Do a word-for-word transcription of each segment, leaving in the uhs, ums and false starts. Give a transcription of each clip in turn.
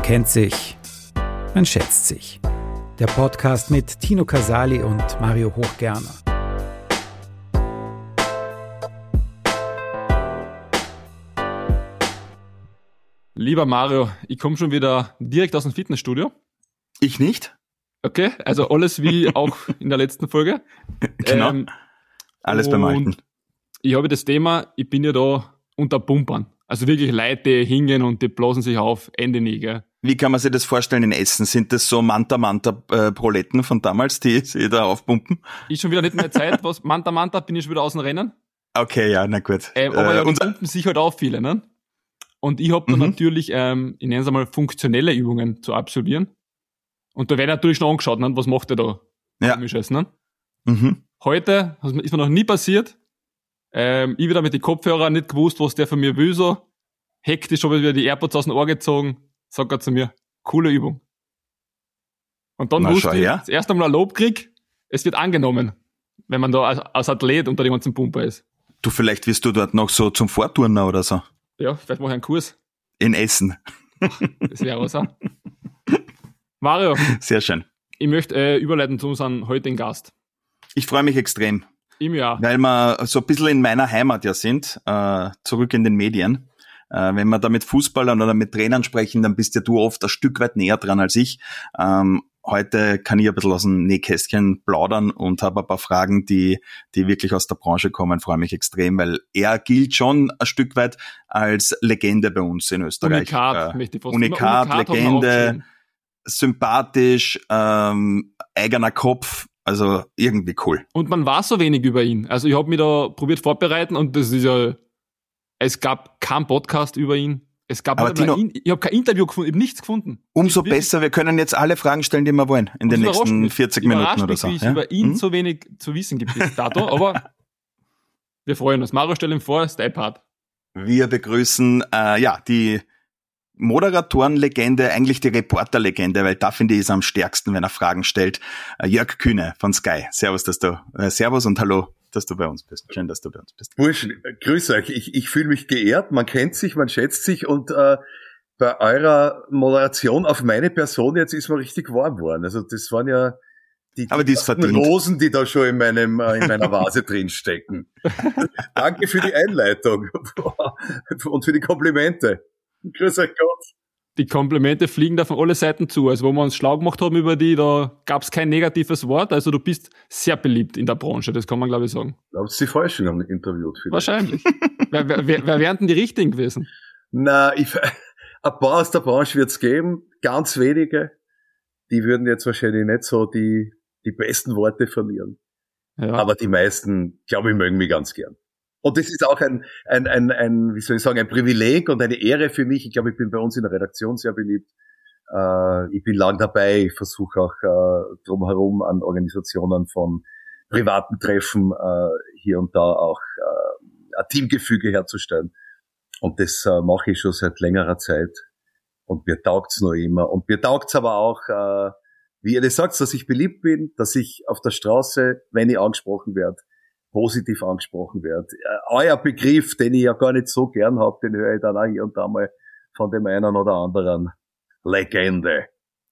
kennt sich, man schätzt sich. Der Podcast mit Tino Casali und Mario Hochgerner. Lieber Mario, ich komme schon wieder direkt aus dem Fitnessstudio. Ich nicht. Okay, also alles wie auch in der letzten Folge. Genau, ähm, alles beim Alten. Ich habe das Thema, ich bin ja da unter Pumpern. Also wirklich Leute, die hingehen und die blasen sich auf, Ende nie, gell. Wie kann man sich das vorstellen in Essen? Sind das so Manta-Manta-Proletten von damals, die sich da aufpumpen? Ist schon wieder nicht mehr Zeit, was Manta-Manta, bin ich schon wieder aus dem Rennen. Okay, ja, na gut. Ähm, aber äh, ja, die pumpen sich halt auch viele, ne? Und ich habe da mhm. natürlich, ähm, ich nenne es einmal, funktionelle Übungen zu absolvieren. Und da werden natürlich schon angeschaut, ne? Was macht der da? Ja. Komisches, ne? Mhm. Heute, ist mir noch nie passiert, ähm, ich wieder mit den Kopfhörern nicht gewusst, was der von mir will, so. Hektisch habe ich wieder die AirPods aus dem Ohr gezogen, sagt er zu mir, coole Übung. Und dann Na, wusste ich, ja. das erste Mal ein Lob krieg, es wird angenommen, wenn man da als, als Athlet unter dem ganzen Pumper ist. Du, vielleicht wirst du dort noch so zum Vorturner oder so. Ja, vielleicht mache ich einen Kurs. In Essen. Das wäre was, auch. Mario. Sehr schön. Ich möchte äh, überleiten zu unserem heutigen Gast. Ich freue mich extrem. Im Jahr. Weil wir so ein bisschen in meiner Heimat ja sind, äh, zurück in den Medien. Äh, wenn wir da mit Fußballern oder mit Trainern sprechen, dann bist ja du oft ein Stück weit näher dran als ich. Ähm, heute kann ich ein bisschen aus dem Nähkästchen plaudern und habe ein paar Fragen, die die wirklich aus der Branche kommen. Freue mich extrem, weil er gilt schon ein Stück weit als Legende bei uns in Österreich. Unikat, äh, möchte ich fast Unikat, Unikat Legende, sympathisch, ähm, eigener Kopf. Also irgendwie cool. Und man weiß so wenig über ihn. Also ich habe mich da probiert vorbereiten und das ist ja, es gab keinen Podcast über ihn. Es gab Aber Tino, ein, ich habe kein Interview gefunden, ich habe nichts gefunden. Umso besser, wir können jetzt alle Fragen stellen, die wir wollen, in den nächsten mich. vierzig Minuten oder mich, so. Wie es ja? über ihn hm? so wenig zu wissen gibt bis dato, aber wir freuen uns. Mario, stell ihm vor, Stay Part. Wir begrüßen, äh, ja, die Moderatorenlegende, eigentlich die Reporterlegende, weil da finde ich es am stärksten, wenn er Fragen stellt. Äh, Jörg Kühne von Sky. Servus, dass du, äh, servus und hallo, dass du bei uns bist. Schön, dass du bei uns bist. Burschen, grüß euch. Ich, ich fühle mich geehrt. Man kennt sich, man schätzt sich und äh, bei eurer Moderation auf meine Person jetzt ist man richtig warm geworden. Also das waren ja die, Aber die ist verdient. Rosen, die da schon in meinem äh, in meiner Vase drin stecken. Danke für die Einleitung und für die Komplimente. Grüß euch Gott. Die Komplimente fliegen da von alle Seiten zu. Also wo wir uns schlau gemacht haben über die, da gab es kein negatives Wort. Also du bist sehr beliebt in der Branche, das kann man glaube ich sagen. Haben Sie die Falschen haben interviewt vielleicht? Wahrscheinlich. wer, wer, wer, wer wären denn die Richtigen gewesen? Na, ich, ein paar aus der Branche wird's geben, ganz wenige. Die würden jetzt wahrscheinlich nicht so die die besten Worte verlieren. Ja. Aber die meisten, glaube ich, mögen mich ganz gern. Und das ist auch ein, ein, ein, ein, wie soll ich sagen, ein Privileg und eine Ehre für mich. Ich glaube, ich bin bei uns in der Redaktion sehr beliebt. Äh, ich bin lang dabei. Ich versuche auch äh, drumherum an Organisationen von privaten Treffen äh, hier und da auch äh, ein Teamgefüge herzustellen. Und das äh, mache ich schon seit längerer Zeit. Und mir taugt's noch immer. Und mir taugt's aber auch, äh, wie ihr das sagt, dass ich beliebt bin, dass ich auf der Straße, wenn ich angesprochen werde, positiv angesprochen werde. Euer Begriff, den ich ja gar nicht so gern habe, den höre ich dann auch hier und da mal von dem einen oder anderen. Legende.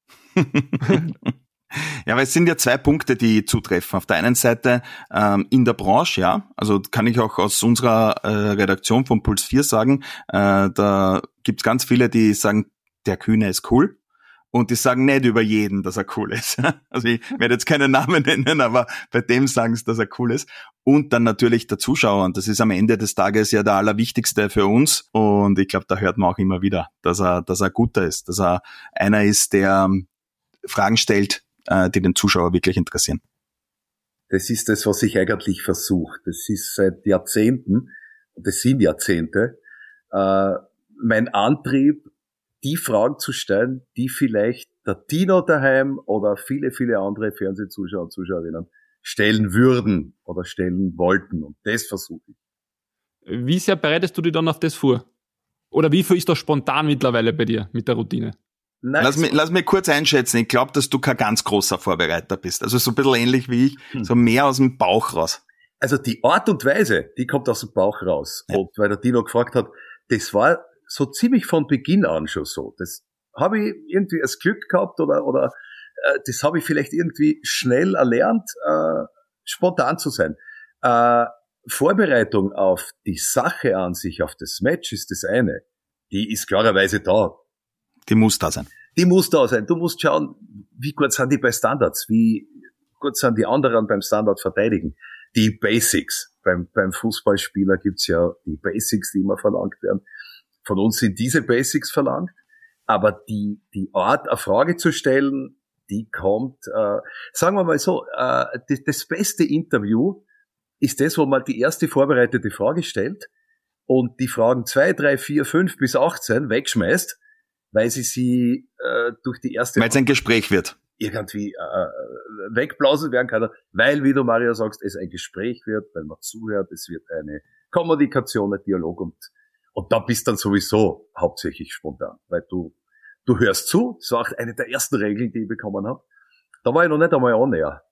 Ja, weil es sind ja zwei Punkte, die zutreffen. Auf der einen Seite ähm, in der Branche, ja, also kann ich auch aus unserer äh, Redaktion von Puls vier sagen, äh, da gibt's ganz viele, die sagen, der Kühne ist cool. Und die sagen nicht über jeden, dass er cool ist. Also ich werde jetzt keinen Namen nennen, aber bei dem sagen sie, dass er cool ist. Und dann natürlich der Zuschauer. Und das ist am Ende des Tages ja der Allerwichtigste für uns. Und ich glaube, da hört man auch immer wieder, dass er, dass er guter ist, dass er einer ist, der Fragen stellt, die den Zuschauer wirklich interessieren. Das ist das, was ich eigentlich versuche. Das ist seit Jahrzehnten, und das sind Jahrzehnte, äh, mein Antrieb, die Fragen zu stellen, die vielleicht der Tino daheim oder viele, viele andere Fernsehzuschauer und Zuschauerinnen stellen würden oder stellen wollten. Und das versuche ich. Wie sehr bereitest du dich dann auf das vor? Oder wie viel ist das spontan mittlerweile bei dir mit der Routine? Nein, lass, mich, lass mich kurz einschätzen. Ich glaube, dass du kein ganz großer Vorbereiter bist. Also so ein bisschen ähnlich wie ich, hm. so mehr aus dem Bauch raus. Also die Art und Weise, die kommt aus dem Bauch raus. Ja. Und weil der Tino gefragt hat, das war so ziemlich von Beginn an schon so. Das habe ich irgendwie das Glück gehabt oder, oder äh, das habe ich vielleicht irgendwie schnell erlernt, äh, spontan zu sein. Äh, Vorbereitung auf die Sache an sich, auf das Match ist das eine. Die ist klarerweise da. Die muss da sein. Die muss da sein. Du musst schauen, wie gut sind die bei Standards, wie gut sind die anderen beim Standard verteidigen. Die Basics. Beim, beim Fußballspieler gibt's ja die Basics, die immer verlangt werden. Von uns sind diese Basics verlangt. Aber die, die Art, eine Frage zu stellen, die kommt, äh, sagen wir mal so, äh, das, das beste Interview ist das, wo man die erste vorbereitete Frage stellt und die Fragen zwei, drei, vier, fünf bis achtzehn wegschmeißt, weil sie sie äh, durch die erste... Weil es ein Gespräch wird. Irgendwie äh, wegblasen werden kann, weil, wie du, Mario, sagst, es ein Gespräch wird, weil man zuhört, es wird eine Kommunikation, ein Dialog und, und da bist dann sowieso hauptsächlich spontan, weil du du hörst zu, das war auch eine der ersten Regeln, die ich bekommen habe. Da war ich noch nicht einmal annäher.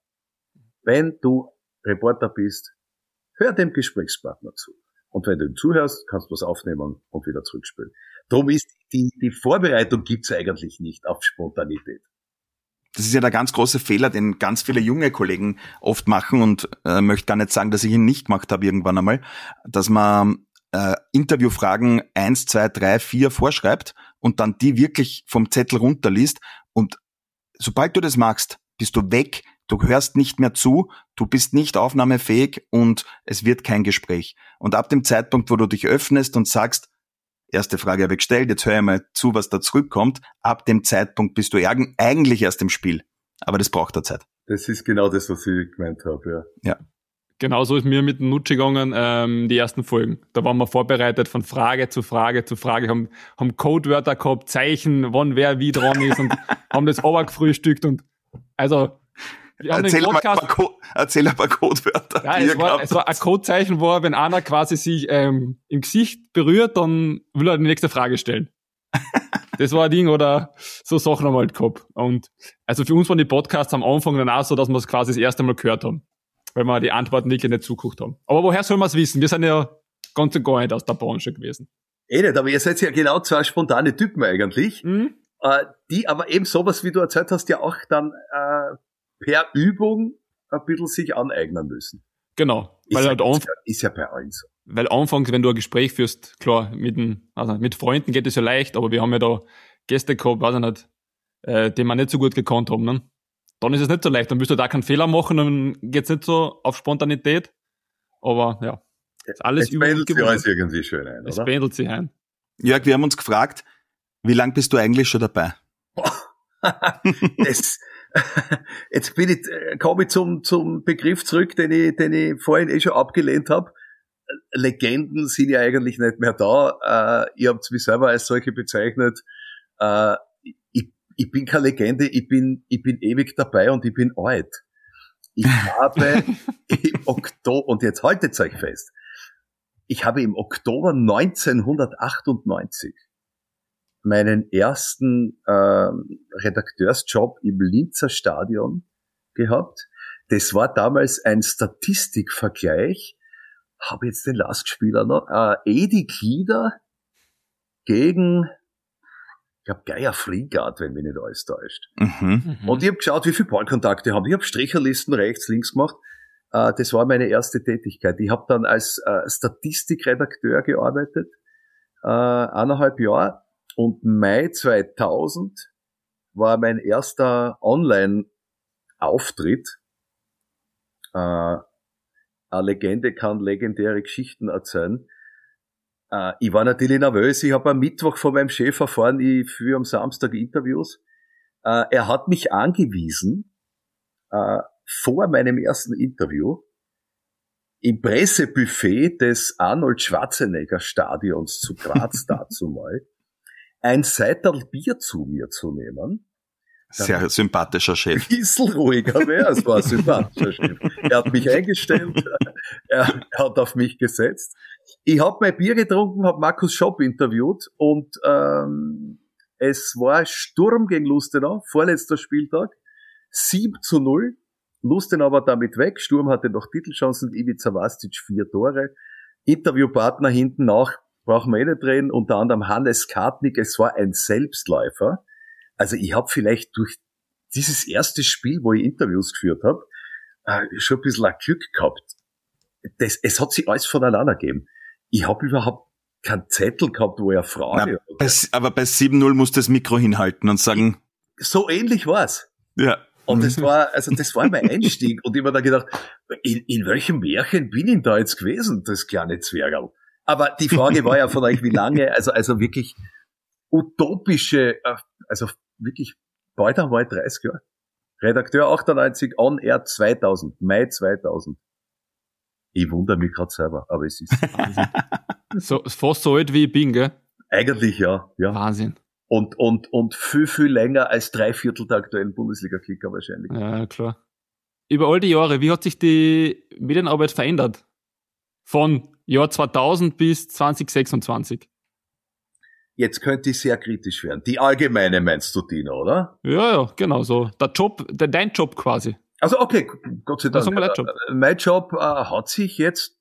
Wenn du Reporter bist, hör dem Gesprächspartner zu. Und wenn du ihm zuhörst, kannst du was aufnehmen und wieder zurückspielen. Darum ist die, die Vorbereitung gibt's eigentlich nicht auf Spontanität. Das ist ja der ganz große Fehler, den ganz viele junge Kollegen oft machen und äh, möchte gar nicht sagen, dass ich ihn nicht gemacht habe irgendwann einmal, dass man äh, Interviewfragen eins, zwei, drei, vier vorschreibt und dann die wirklich vom Zettel runterliest und sobald du das machst, bist du weg, du hörst nicht mehr zu, du bist nicht aufnahmefähig und es wird kein Gespräch. Und ab dem Zeitpunkt, wo du dich öffnest und sagst, erste Frage habe ich gestellt, jetzt höre ich mal zu, was da zurückkommt. Ab dem Zeitpunkt bist du eigentlich erst im Spiel. Aber das braucht der Zeit. Das ist genau das, was ich gemeint habe, ja. Ja. Genauso ist mir mit dem Nutschi gegangen, ähm, die ersten Folgen. Da waren wir vorbereitet von Frage zu Frage zu Frage, haben, haben Codewörter gehabt, Zeichen, wann wer wie dran ist und haben das runtergefrühstückt und, also, wir haben erzähl, den Podcast, ein paar Co- erzähl ein paar Codewörter. Ja, es war, es war ein Codezeichen, wo wenn einer quasi sich ähm, im Gesicht berührt, dann will er die nächste Frage stellen. Das war ein Ding, oder so Sachen haben wir halt gehabt. Und also für uns waren die Podcasts am Anfang dann auch so, dass wir es quasi das erste Mal gehört haben, weil wir die Antworten wirklich nicht zugeguckt haben. Aber woher soll man es wissen? Wir sind ja ganz und gar nicht aus der Branche gewesen. Eh nicht, aber ihr seid ja genau zwei spontane Typen eigentlich, mhm. äh, die aber eben sowas, wie du erzählt hast, ja auch dann äh, per Übung ein bisschen sich aneignen müssen. Genau. Ist, weil ja, halt ist, ja, ist ja bei allen so. Weil anfangs, wenn du ein Gespräch führst, klar, mit, den, also mit Freunden geht es ja leicht, aber wir haben ja da Gäste gehabt, weiß ich nicht, äh, die wir nicht so gut gekannt haben, ne? Dann ist es nicht so leicht, dann wirst du da keinen Fehler machen, dann geht's nicht so auf Spontanität. Aber ja, ist alles über Es pendelt sich alles irgendwie schön ein, Es oder? pendelt sich ein. Jörg, wir haben uns gefragt, wie lang bist du eigentlich schon dabei? das, jetzt bin ich, komme ich zum, zum Begriff zurück, den ich, den ich vorhin eh schon abgelehnt habe. Legenden sind ja eigentlich nicht mehr da. Äh, ihr habt mich selber als solche bezeichnet. Äh, ich, ich bin keine Legende, ich bin, ich bin ewig dabei und ich bin alt. Ich habe im Oktober, und jetzt haltet euch fest, ich habe im Oktober neunzehnhundertachtundneunzig meinen ersten äh, Redakteursjob im Linzer Stadion gehabt. Das war damals ein Statistikvergleich, habe jetzt den Lastspieler noch, äh, Edi Glieder gegen, ich glaube, Geier Fliegart, wenn mich nicht alles täuscht. Mhm. Und ich habe geschaut, wie viele Ballkontakte haben. Ich habe Stricherlisten rechts, links gemacht. Äh, das war meine erste Tätigkeit. Ich habe dann als äh, Statistikredakteur gearbeitet, äh, eineinhalb Jahre. Und Mai zweitausend war mein erster Online-Auftritt. Äh, eine Legende kann legendäre Geschichten erzählen. Äh, ich war natürlich nervös. Ich habe am Mittwoch von meinem Chef erfahren, ich führe am Samstag Interviews. Äh, er hat mich angewiesen, äh, vor meinem ersten Interview im Pressebuffet des Arnold Schwarzenegger Stadions zu Graz dazu mal ein Seital Bier zu mir zu nehmen. Sehr sympathischer Chef. Ein bisschen ruhiger wäre, es war ein sympathischer Chef. Er hat mich eingestellt, er, er hat auf mich gesetzt. Ich habe mein Bier getrunken, habe Markus Schopp interviewt und ähm, es war Sturm gegen Lustenau, vorletzter Spieltag, sieben zu null. Lustenau war damit weg, Sturm hatte noch Titelchancen, Ivica Vastic vier Tore. Interviewpartner hinten nach, brauchen wir eh nicht reden, unter anderem Hannes Kartnick, es war ein Selbstläufer. Also ich habe vielleicht durch dieses erste Spiel, wo ich Interviews geführt habe, äh, schon ein bisschen ein Glück gehabt. Das, es hat sich alles voneinander gegeben. Ich habe überhaupt keinen Zettel gehabt, wo ich eine Frage Na, bei, aber bei sieben null musst du das Mikro hinhalten und sagen... So ähnlich war's. Ja. Und das war, also das war mein Einstieg. Und ich habe mir da gedacht, in, in welchem Märchen bin ich da jetzt gewesen, das kleine Zwergerl? Aber die Frage war ja von euch, wie lange, also, also wirklich utopische, also wirklich bald einmal dreißig Jahre. Redakteur achtundneunzig, On Air zweitausend, Mai zweitausend. Ich wundere mich gerade selber, aber es ist Wahnsinn. So, fast so alt wie ich bin, gell? Eigentlich ja, ja. Wahnsinn. Und, und, und viel, viel länger als drei Viertel der aktuellen Bundesliga-Kicker wahrscheinlich. Ja, klar. Über all die Jahre, wie hat sich die Medienarbeit verändert? Von Jahr zweitausend bis zwanzig sechsundzwanzig? Jetzt könnte ich sehr kritisch werden. Die allgemeine meinst du, Dino, oder? Ja, ja, genau so. Der Job, der, dein Job quasi. Also okay, Gott sei Dank. Sagen wir dein Job. Mein Job äh, hat sich jetzt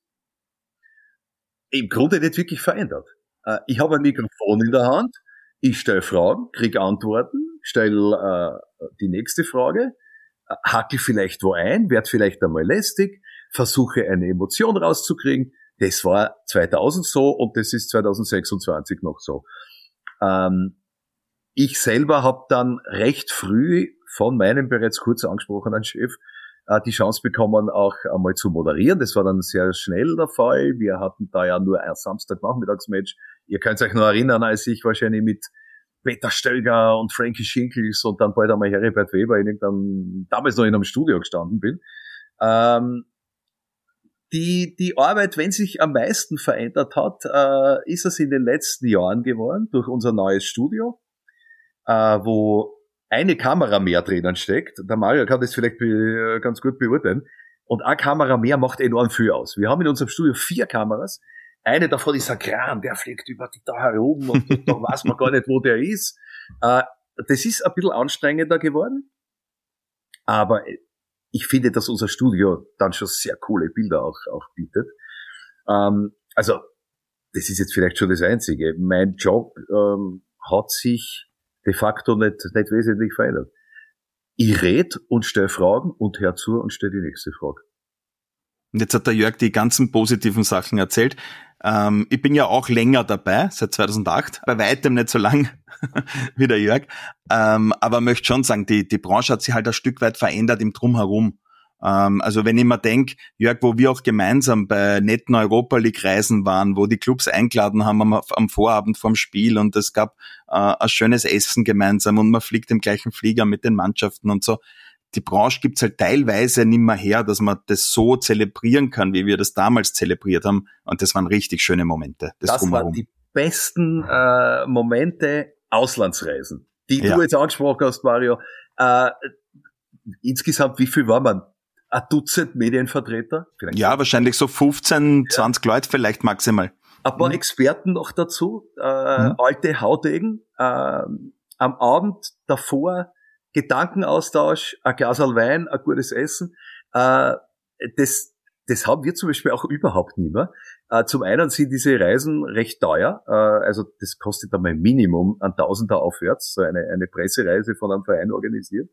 im Grunde nicht wirklich verändert. Äh, ich habe ein Mikrofon in der Hand. Ich stelle Fragen, kriege Antworten, stelle äh, die nächste Frage, äh, hackel vielleicht wo ein, werd vielleicht einmal lästig, versuche eine Emotion rauszukriegen. Das war zweitausend so und das ist zwanzig sechsundzwanzig noch so. Ähm, ich selber habe dann recht früh von meinem bereits kurz angesprochenen Chef äh, die Chance bekommen, auch einmal zu moderieren. Das war dann sehr schnell der Fall. Wir hatten da ja nur ein Samstagnachmittagsmatch. Ihr könnt euch noch erinnern, als ich wahrscheinlich mit Peter Stöger und Frankie Schinkels und dann bald einmal Heribert Weber in irgendeinem, damals noch in einem Studio gestanden bin. Ähm, die, die Arbeit, wenn sich am meisten verändert hat, äh, ist es in den letzten Jahren geworden durch unser neues Studio, äh, wo eine Kamera mehr drinnen steckt. Der Mario kann das vielleicht be- ganz gut beurteilen. Und eine Kamera mehr macht enorm viel aus. Wir haben in unserem Studio vier Kameras. Eine davon ist ein Kran, der fliegt über die da herum und da weiß man gar nicht, wo der ist. Äh, das ist ein bisschen anstrengender geworden. Aber ich finde, dass unser Studio dann schon sehr coole Bilder auch, auch bietet. Ähm, also, das ist jetzt vielleicht schon das Einzige. Mein Job ähm, hat sich de facto nicht, nicht wesentlich verändert. Ich red und stelle Fragen und hör zu und stelle die nächste Frage. Und jetzt hat der Jörg die ganzen positiven Sachen erzählt. Ähm, ich bin ja auch länger dabei, seit zweitausendacht, bei weitem nicht so lang wie der Jörg, ähm, aber möchte schon sagen, die, die Branche hat sich halt ein Stück weit verändert im Drumherum. Ähm, also wenn ich mir denke, Jörg, wo wir auch gemeinsam bei netten Europa League Reisen waren, wo die Clubs eingeladen haben am, am Vorabend vorm Spiel und es gab äh, ein schönes Essen gemeinsam und man fliegt im gleichen Flieger mit den Mannschaften und so. Die Branche gibt's halt teilweise nicht mehr her, dass man das so zelebrieren kann, wie wir das damals zelebriert haben. Und das waren richtig schöne Momente. Das, das waren die besten äh, Momente, Auslandsreisen, die ja. du jetzt angesprochen hast, Mario. Äh, insgesamt, wie viel war man? Ein Dutzend Medienvertreter? Vielleicht ja, wahrscheinlich so fünfzehn, zwanzig ja. Leute vielleicht maximal. Ein paar mhm. Experten noch dazu, äh, mhm. alte Haudegen. Äh, am Abend davor Gedankenaustausch, ein Glasl Wein, ein gutes Essen. Äh, das, das haben wir zum Beispiel auch überhaupt nicht mehr. Äh, zum einen sind diese Reisen recht teuer. Äh, also das kostet einmal Minimum ein Tausender aufwärts, so eine, eine Pressereise von einem Verein organisiert.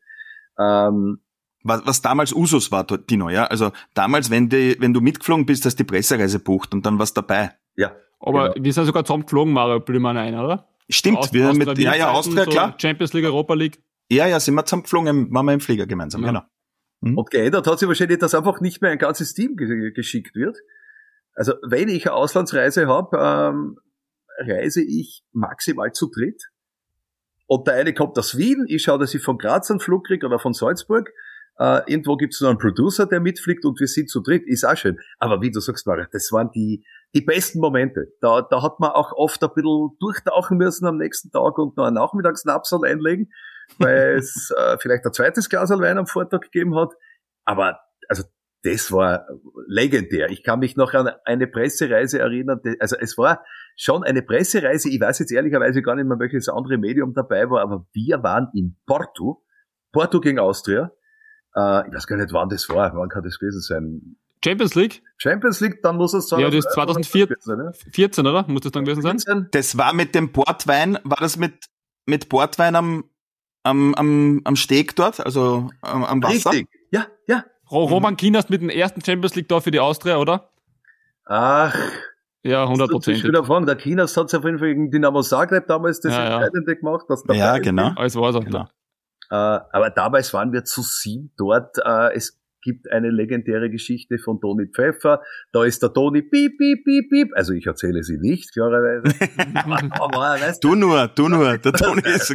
Ähm, was, was damals Usus war, Tino, ja? Also damals, wenn, die, wenn du mitgeflogen bist, hast du die Pressereise bucht und dann warst dabei. Ja. Aber genau. wir sind sogar zusammen geflogen, Mario, bilde man ein, oder? Stimmt, Aus, wir Austria, mit, ja, ja, Austria, so klar. Champions League, Europa League. Ja, ja, sind wir zusammen geflogen, waren wir im Flieger gemeinsam, ja. Genau. Mhm. Und geändert hat sich wahrscheinlich, dass einfach nicht mehr ein ganzes Team ge- geschickt wird. Also wenn ich eine Auslandsreise habe, ähm, reise ich maximal zu dritt. Und der eine kommt aus Wien, ich schaue, dass ich von Graz einen Flug kriege oder von Salzburg. Äh, irgendwo gibt es noch einen Producer, der mitfliegt und wir sind zu dritt. Ist auch schön. Aber wie du sagst, Mario, das waren die die besten Momente. Da, da hat man auch oft ein bisschen durchtauchen müssen am nächsten Tag und noch einen Nachmittagsnapsal einlegen, weil es äh, vielleicht ein zweites Glas Wein am Vortag gegeben hat. Aber also das war legendär. Ich kann mich noch an eine Pressereise erinnern. Also es war schon eine Pressereise. Ich weiß jetzt ehrlicherweise gar nicht mehr, welches andere Medium dabei war, aber wir waren in Porto. Porto gegen Austria. Äh, ich weiß gar nicht, wann das war. Wann kann das gewesen sein? Champions League? Champions League, dann muss es sein. Ja, das ist zweitausendvierzehn, oder? Muss das dann gewesen sein? Das war mit dem Portwein, war das mit, mit Portwein am, am, am, am Steg dort, also am, am Wasser. Richtig, ja, ja. Roman Kienast mit dem ersten Champions League Tor für die Austria, oder? Ach, ja, hundert Prozent. Ich fragen, der Kienast hat es auf jeden Fall gegen Dynamo Zagreb damals das ja, Entscheidende ja. gemacht. Dass ja, genau. Alles war so. Genau. Äh, aber damals waren wir zu sieben dort. Äh, es gibt eine legendäre Geschichte von Toni Pfeffer. Da ist der Toni piep, piep, piep, piep. Also ich erzähle sie nicht, klarerweise. aber, weißt du nur, du nur. Der Toni ist...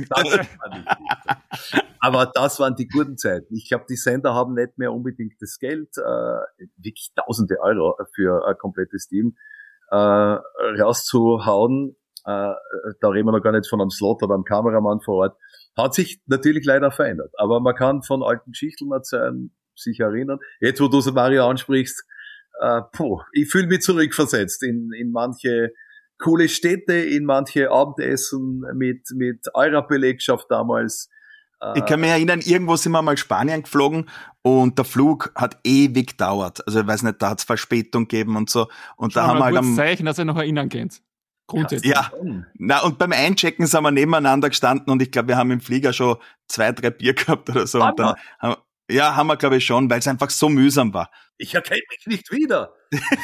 Aber das waren die guten Zeiten. Ich glaube, die Sender haben nicht mehr unbedingt das Geld, äh, wirklich tausende Euro für ein komplettes Team äh, rauszuhauen. Äh, da reden wir noch gar nicht von einem Slot oder einem Kameramann vor Ort. Hat sich natürlich leider verändert. Aber man kann von alten Geschichten erzählen, sich erinnern. Jetzt, wo du so Mario ansprichst, äh, puh, ich fühle mich zurückversetzt in, in manche coole Städte, in manche Abendessen mit, mit eurer Belegschaft damals. Ich kann mich erinnern, irgendwo sind wir mal Spanien geflogen und der Flug hat ewig gedauert. Also ich weiß nicht, da hat es Verspätung gegeben und so. Und Schon da haben wir halt am am Zeichen, dass ihr noch erinnern könnt. Grundsätzlich. Ja, na und beim Einchecken sind wir nebeneinander gestanden und ich glaube, wir haben im Flieger schon zwei, drei Bier gehabt oder so. Und dann haben, ja, haben wir glaube ich schon, weil es einfach so mühsam war. Ich erkenne mich nicht wieder.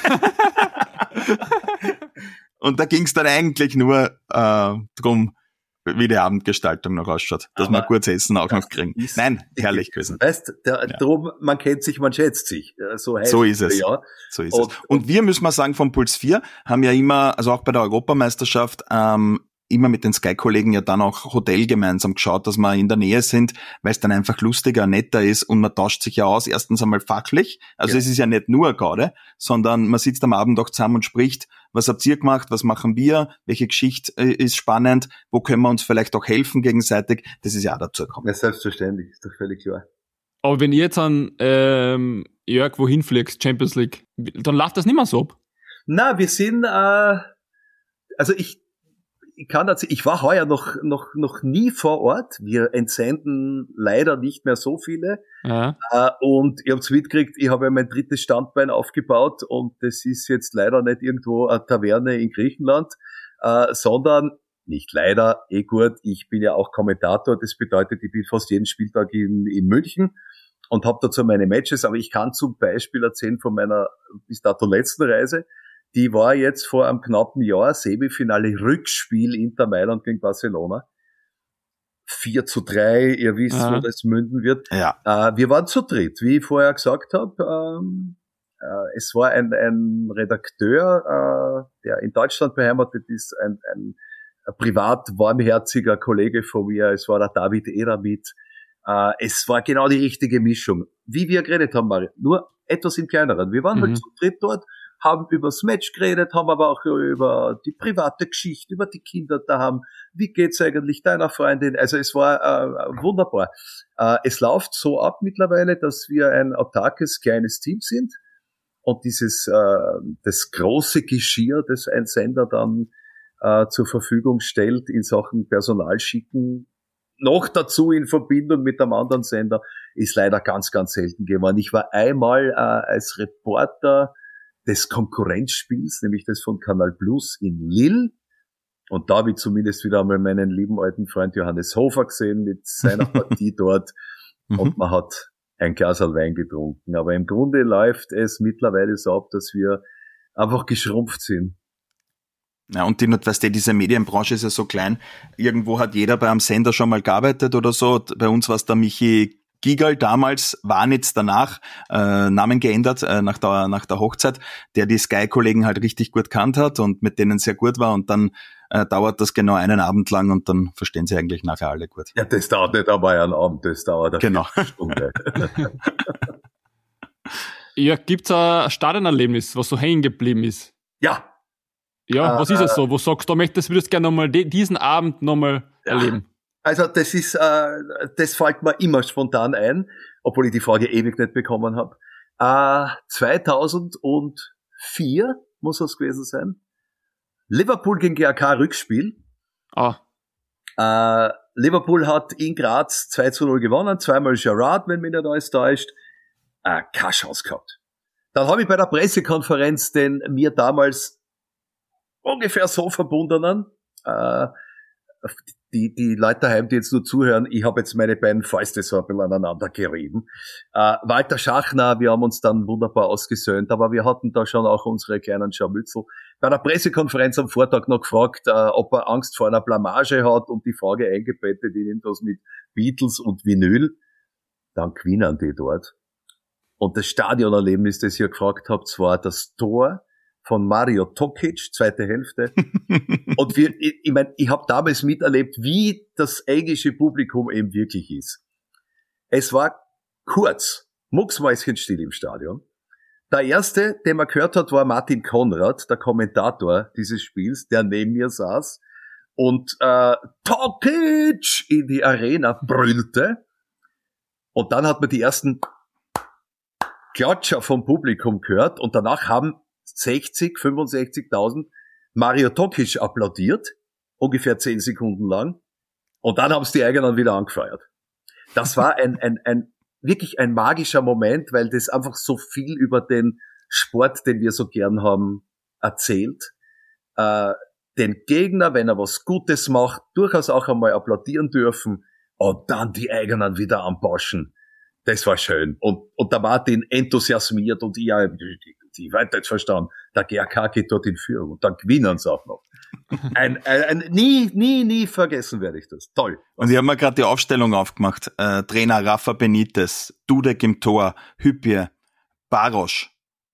Und da ging es dann eigentlich nur äh, drum, wie die Abendgestaltung noch ausschaut, dass aber wir gutes Essen auch noch kriegen. Nein, herrlich gewesen. Weißt, der, Ja. drum, man kennt sich, man schätzt sich. So, heißt So ist es. Ja. So ist Und- es. Und wir, müssen wir sagen, vom Puls vier haben ja immer, also auch bei der Europameisterschaft, ähm, immer mit den Sky-Kollegen ja dann auch Hotel gemeinsam geschaut, dass wir in der Nähe sind, weil es dann einfach lustiger, netter ist und man tauscht sich ja aus, erstens einmal fachlich, also Ja. es ist ja nicht nur Gaude, sondern man sitzt am Abend auch zusammen und spricht, was habt ihr gemacht, was machen wir, welche Geschichte äh, ist spannend, wo können wir uns vielleicht auch helfen gegenseitig, das ist ja auch dazu gekommen. Ja, selbstverständlich, ist doch völlig klar. Aber wenn ihr jetzt an ähm, Jörg wohin fliegst, Champions League, dann läuft das nicht mehr so ab. Na, wir sind, äh, also ich, ich kann erzählen, ich war heuer noch, noch, noch nie vor Ort. Wir entsenden leider nicht mehr so viele. Ja. Äh, und ihr habt's mitgekriegt, ich habe ja mein drittes Standbein aufgebaut und das ist jetzt leider nicht irgendwo eine Taverne in Griechenland, äh, sondern, nicht leider, eh gut, ich bin ja auch Kommentator, das bedeutet, ich bin fast jeden Spieltag in, in München und habe dazu meine Matches, aber ich kann zum Beispiel erzählen von meiner bis dato letzten Reise. Die war jetzt vor einem knappen Jahr, Semifinale Rückspiel Inter Mailand gegen Barcelona. vier zu drei, ihr wisst, Aha. wo das münden wird. Ja. Äh, wir waren zu dritt, wie ich vorher gesagt habe. Ähm, äh, es war ein, ein Redakteur, äh, der in Deutschland beheimatet ist, ein, ein, ein privat warmherziger Kollege von mir. Es war der David Eder mit. Äh, es war genau die richtige Mischung. Wie wir geredet haben, Mario, nur etwas im Kleineren. Wir waren Mhm. halt zu dritt dort, haben über das Match geredet, haben aber auch über die private Geschichte, über die Kinder daheim. Wie geht's eigentlich deiner Freundin? Also es war äh, wunderbar. Äh, es läuft so ab mittlerweile, dass wir ein autarkes, kleines Team sind und dieses äh, das große Geschirr, das ein Sender dann äh, zur Verfügung stellt in Sachen Personalschicken, noch dazu in Verbindung mit einem anderen Sender, ist leider ganz, ganz selten geworden. Ich war einmal äh, als Reporter des Konkurrenzspiels, nämlich das von Kanal Plus in Lille. Und da habe ich zumindest wieder einmal meinen lieben alten Freund Johannes Hofer gesehen mit seiner Partie dort. Und man hat ein Glas Wein getrunken. Aber im Grunde läuft es mittlerweile so ab, dass wir einfach geschrumpft sind. Ja, und die, weißt du, diese Medienbranche ist ja so klein. Irgendwo hat jeder bei einem Sender schon mal gearbeitet oder so. Bei uns war es der Michi Gigal damals, Warnitz danach, äh, Namen geändert, äh, nach der, nach der Hochzeit, der die Sky-Kollegen halt richtig gut kannt hat und mit denen sehr gut war und dann äh, dauert das genau einen Abend lang und dann verstehen sie eigentlich nachher alle gut. Ja, das dauert nicht einmal einen Abend, das dauert eine Genau. Stunde. Jörg, gibt's ein Stadionerlebnis, was so hängen geblieben ist? Ja, Ja, Äh, was ist es so? Wo sagst du, du möchtest, würdest gerne nochmal diesen Abend nochmal Ja. erleben? also das ist, äh, das fällt mir immer spontan ein, obwohl ich die Frage ewig nicht bekommen habe. Äh, zweitausendvier muss das gewesen sein. Liverpool gegen G A K Rückspiel. Ah, Äh, Liverpool hat in Graz zwei zu null gewonnen, zweimal Gerrard, wenn mich nicht alles täuscht. Äh, keine Chance gehabt. Dann habe ich bei der Pressekonferenz den mir damals ungefähr so verbundenen, äh, die, die Leute daheim, die jetzt nur zuhören, ich habe jetzt meine beiden Fäuste so ein bisschen aneinander gerieben. Äh, Walter Schachner, wir haben uns dann wunderbar ausgesöhnt, aber wir hatten da schon auch unsere kleinen Scharmützel. Bei der Pressekonferenz am Vortag noch gefragt, äh, ob er Angst vor einer Blamage hat und die Frage eingebettet in irgendwas mit Beatles und Vinyl. Dann gewinnen die dort. Und das Stadionerlebnis, das ihr gefragt habt, war das Tor von Mario Tokic, zweite Hälfte. Und wir, ich, ich meine, ich habe damals miterlebt, wie das englische Publikum eben wirklich ist. Es war kurz, mucksmäuschenstill im Stadion. Der erste, den man gehört hat, war Martin Konrad, der Kommentator dieses Spiels, der neben mir saß und äh, Tokic in die Arena brüllte. Und dann hat man die ersten Klatscher vom Publikum gehört und danach haben sechzig, fünfundsechzigtausend Mario Tokic applaudiert, ungefähr zehn Sekunden lang, und dann haben es die eigenen wieder angefeuert. Das war ein, ein, ein, wirklich ein magischer Moment, weil das einfach so viel über den Sport, den wir so gern haben, erzählt. Äh, den Gegner, wenn er was Gutes macht, durchaus auch einmal applaudieren dürfen und dann die eigenen wieder anpauschen. Das war schön. Und, und der Martin enthusiasmiert und ich, ich weiter jetzt verstanden, der G R K geht dort in Führung und dann gewinnen sie auch noch. Ein, ein, ein, nie, nie, nie vergessen werde ich das. Toll. Und ich habe mir gerade die Aufstellung aufgemacht. Äh, Trainer Rafa Benitez, Dudek im Tor, Hüppje, Barosch.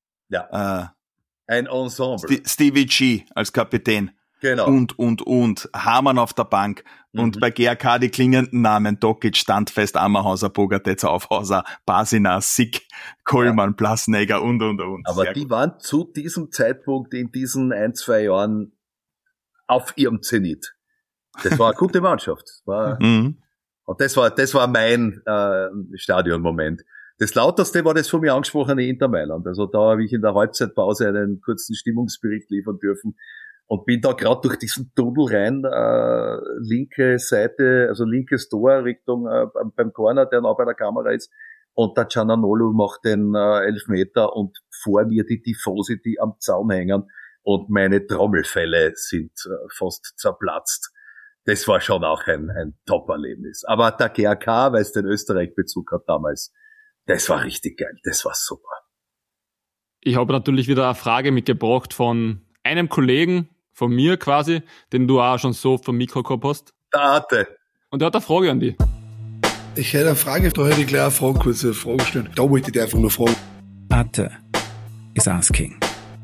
Ja. Äh, ein Ensemble. St- Stevie G als Kapitän. Genau. Und, und, und. Hamann auf der Bank. Mhm. Und bei G R K die klingenden Namen. Dokic, Standfest, Ammerhauser, Bogartetz, Aufhauser, Basina, Sick, Kollmann, ja. Plasneger und, und, und. Aber Sehr die gut. waren zu diesem Zeitpunkt in diesen ein, zwei Jahren auf ihrem Zenit. Das war eine gute Mannschaft. Das war, mhm. Und das war, das war mein äh, Stadionmoment. Das lauteste war das von mir angesprochene Inter Mailand. Also da habe ich in der Halbzeitpause einen kurzen Stimmungsbericht liefern dürfen. Und bin da gerade durch diesen Tunnel rein, äh, linke Seite, also linkes Tor Richtung äh, beim Corner, der noch bei der Kamera ist. Und der Giannanolo macht den äh, Elfmeter und vor mir die Tifosi, die am Zaun hängen. Und meine Trommelfelle sind äh, fast zerplatzt. Das war schon auch ein, ein Top-Erlebnis. Aber der G R K, weil es den Österreich-Bezug hat damals, das war richtig geil. Das war super. Ich habe natürlich wieder eine Frage mitgebracht von einem Kollegen, von mir quasi, den du auch schon so vom Mikro gehabt hast. Der Arte. Und der hat eine Frage an dich. Ich hätte eine Frage, da hätte ich gleich eine Frage, kurze Frage stellen. Da wollte ich dir einfach nur fragen. Arte is asking.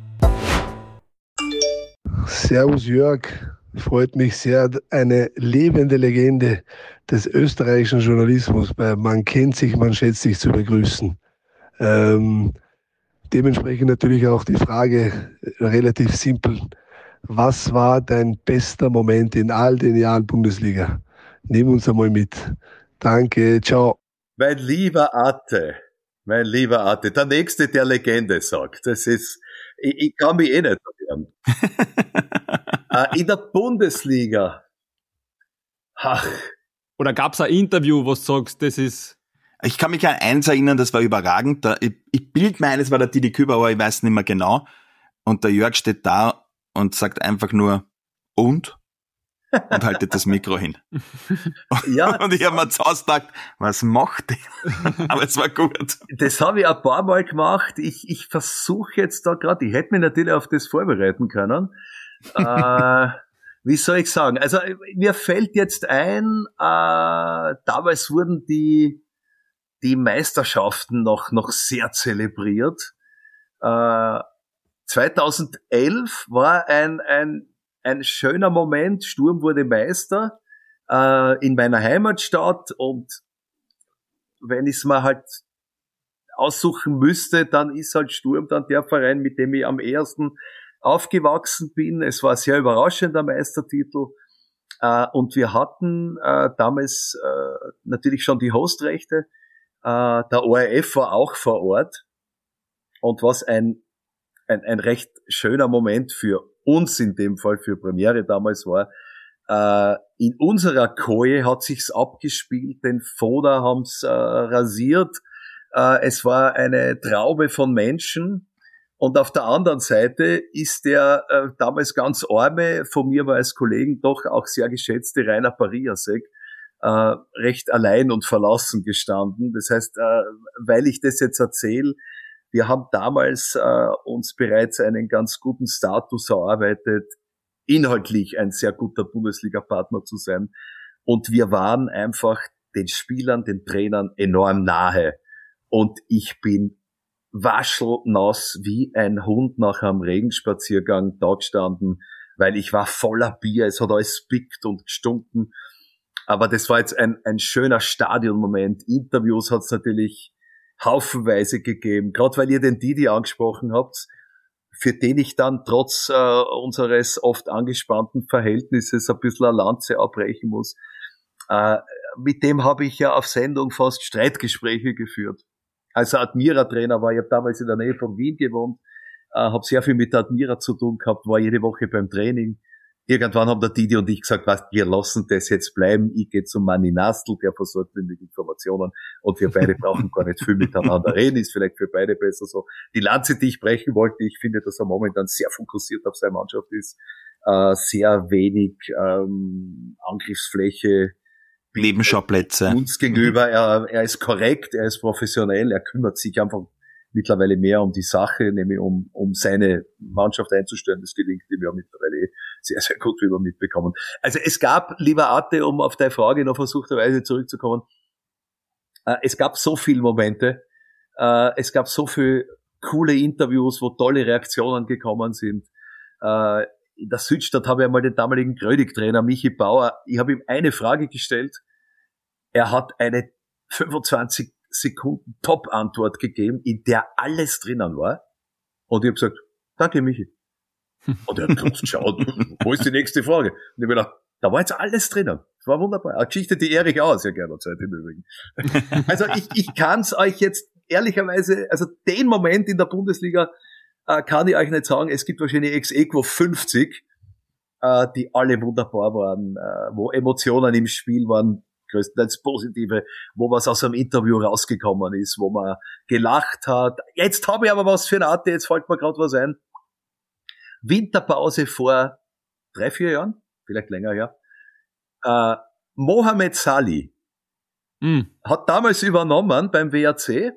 Servus Jörg, freut mich sehr, eine lebende Legende des österreichischen Journalismus bei Man kennt sich, man schätzt sich zu begrüßen. Ähm, dementsprechend natürlich auch die Frage relativ simpel. Was war dein bester Moment in all den Jahren Bundesliga? Nimm uns einmal mit. Danke, ciao. Mein lieber Arte, mein lieber Arte, der Nächste, der Legende sagt, das ist, ich, ich kann mich eh nicht erinnern. äh, in der Bundesliga. Ach. Oder gab's ein Interview, wo du sagst, das ist... Ich kann mich an eins erinnern, das war überragend. Da, ich ich bild mir ein, es war der Didi Küber, aber ich weiß nicht mehr genau. Und der Jörg steht da und sagt einfach nur, und? Und haltet das Mikro hin. Ja, und ich habe mir zuerst gedacht, was macht der? Aber es war gut. Das habe ich ein paar Mal gemacht. Ich, ich versuche jetzt da gerade, ich hätte mich natürlich auf das vorbereiten können. äh, wie soll ich sagen? Also mir fällt jetzt ein, äh, damals wurden die die Meisterschaften noch noch sehr zelebriert. Äh, zweitausendelf war ein ein ein schöner Moment. Sturm wurde Meister äh, in meiner Heimatstadt, und wenn ich es mal halt aussuchen müsste, dann ist halt Sturm dann der Verein, mit dem ich am ehesten aufgewachsen bin. Es war ein sehr überraschender Meistertitel. Äh, und wir hatten äh, damals äh, natürlich schon die Hostrechte. Äh, der O R F war auch vor Ort. Und was ein, ein, ein recht schöner Moment für uns in dem Fall, für Premiere damals war, äh, in unserer Koje hat sich's abgespielt, den Foda haben's äh, rasiert. Äh, es war eine Traube von Menschen. Und auf der anderen Seite ist der äh, damals ganz arme, von mir war als Kollegen doch auch sehr geschätzte Rainer Pariasek äh, recht allein und verlassen gestanden. Das heißt, äh, weil ich das jetzt erzähle, wir haben damals äh, uns bereits einen ganz guten Status erarbeitet, inhaltlich ein sehr guter Bundesliga-Partner zu sein. Und wir waren einfach den Spielern, den Trainern enorm nahe. Und ich bin waschelnass wie ein Hund nach einem Regenspaziergang da gestanden, weil ich war voller Bier, es hat alles spickt und gestunken. Aber das war jetzt ein, ein schöner Stadionmoment. Interviews hat es natürlich haufenweise gegeben, gerade weil ihr den Didi angesprochen habt, für den ich dann trotz äh, unseres oft angespannten Verhältnisses ein bisschen eine Lanze abbrechen muss. Äh, mit dem habe ich ja auf Sendung fast Streitgespräche geführt. Als Admira-Trainer war, ich habe damals in der Nähe von Wien gewohnt, äh, habe sehr viel mit der Admira zu tun gehabt, war jede Woche beim Training. Irgendwann haben der Didi und ich gesagt, was, wir lassen das jetzt bleiben, ich gehe zum Manni Nastl, der versorgt mich mit Informationen und wir beide brauchen gar nicht viel miteinander reden, ist vielleicht für beide besser so. Die Lanze, die ich brechen wollte, ich finde, dass er momentan sehr fokussiert auf seine Mannschaft ist, äh, sehr wenig ähm, Angriffsfläche, Nebenschauplätze. Uns gegenüber, er, er ist korrekt, er ist professionell, er kümmert sich einfach mittlerweile mehr um die Sache, nämlich um, um seine Mannschaft einzustellen. Das gelingt ihm ja mittlerweile sehr, sehr gut, wie wir mitbekommen. Also es gab, lieber Ate, um auf deine Frage noch versuchterweise zurückzukommen, äh, es gab so viele Momente, äh, es gab so viele coole Interviews, wo tolle Reaktionen gekommen sind. Äh, in der Südstadt habe ich einmal den damaligen Grödig-Trainer Michi Bauer, ich habe ihm eine Frage gestellt, er hat eine fünfundzwanzig Sekunden Top-Antwort gegeben, in der alles drinnen war. Und ich habe gesagt, danke Michi. Und er hat kurz geschaut, wo ist die nächste Frage? Und ich habe gedacht, da war jetzt alles drinnen. Das war wunderbar. Eine Geschichte, die Erich auch sehr gerne Zeit im Übrigen. Also ich, ich kann es euch jetzt ehrlicherweise, also den Moment in der Bundesliga äh, kann ich euch nicht sagen. Es gibt wahrscheinlich ex aequo fünfzig, äh, die alle wunderbar waren, äh, wo Emotionen im Spiel waren, größtenteils positive, wo was aus einem Interview rausgekommen ist, wo man gelacht hat. Jetzt habe ich aber was für eine Art, jetzt fällt mir gerade was ein. Winterpause vor drei, vier Jahren, vielleicht länger her. Äh, Mohamed Salih mm. hat damals übernommen beim W R C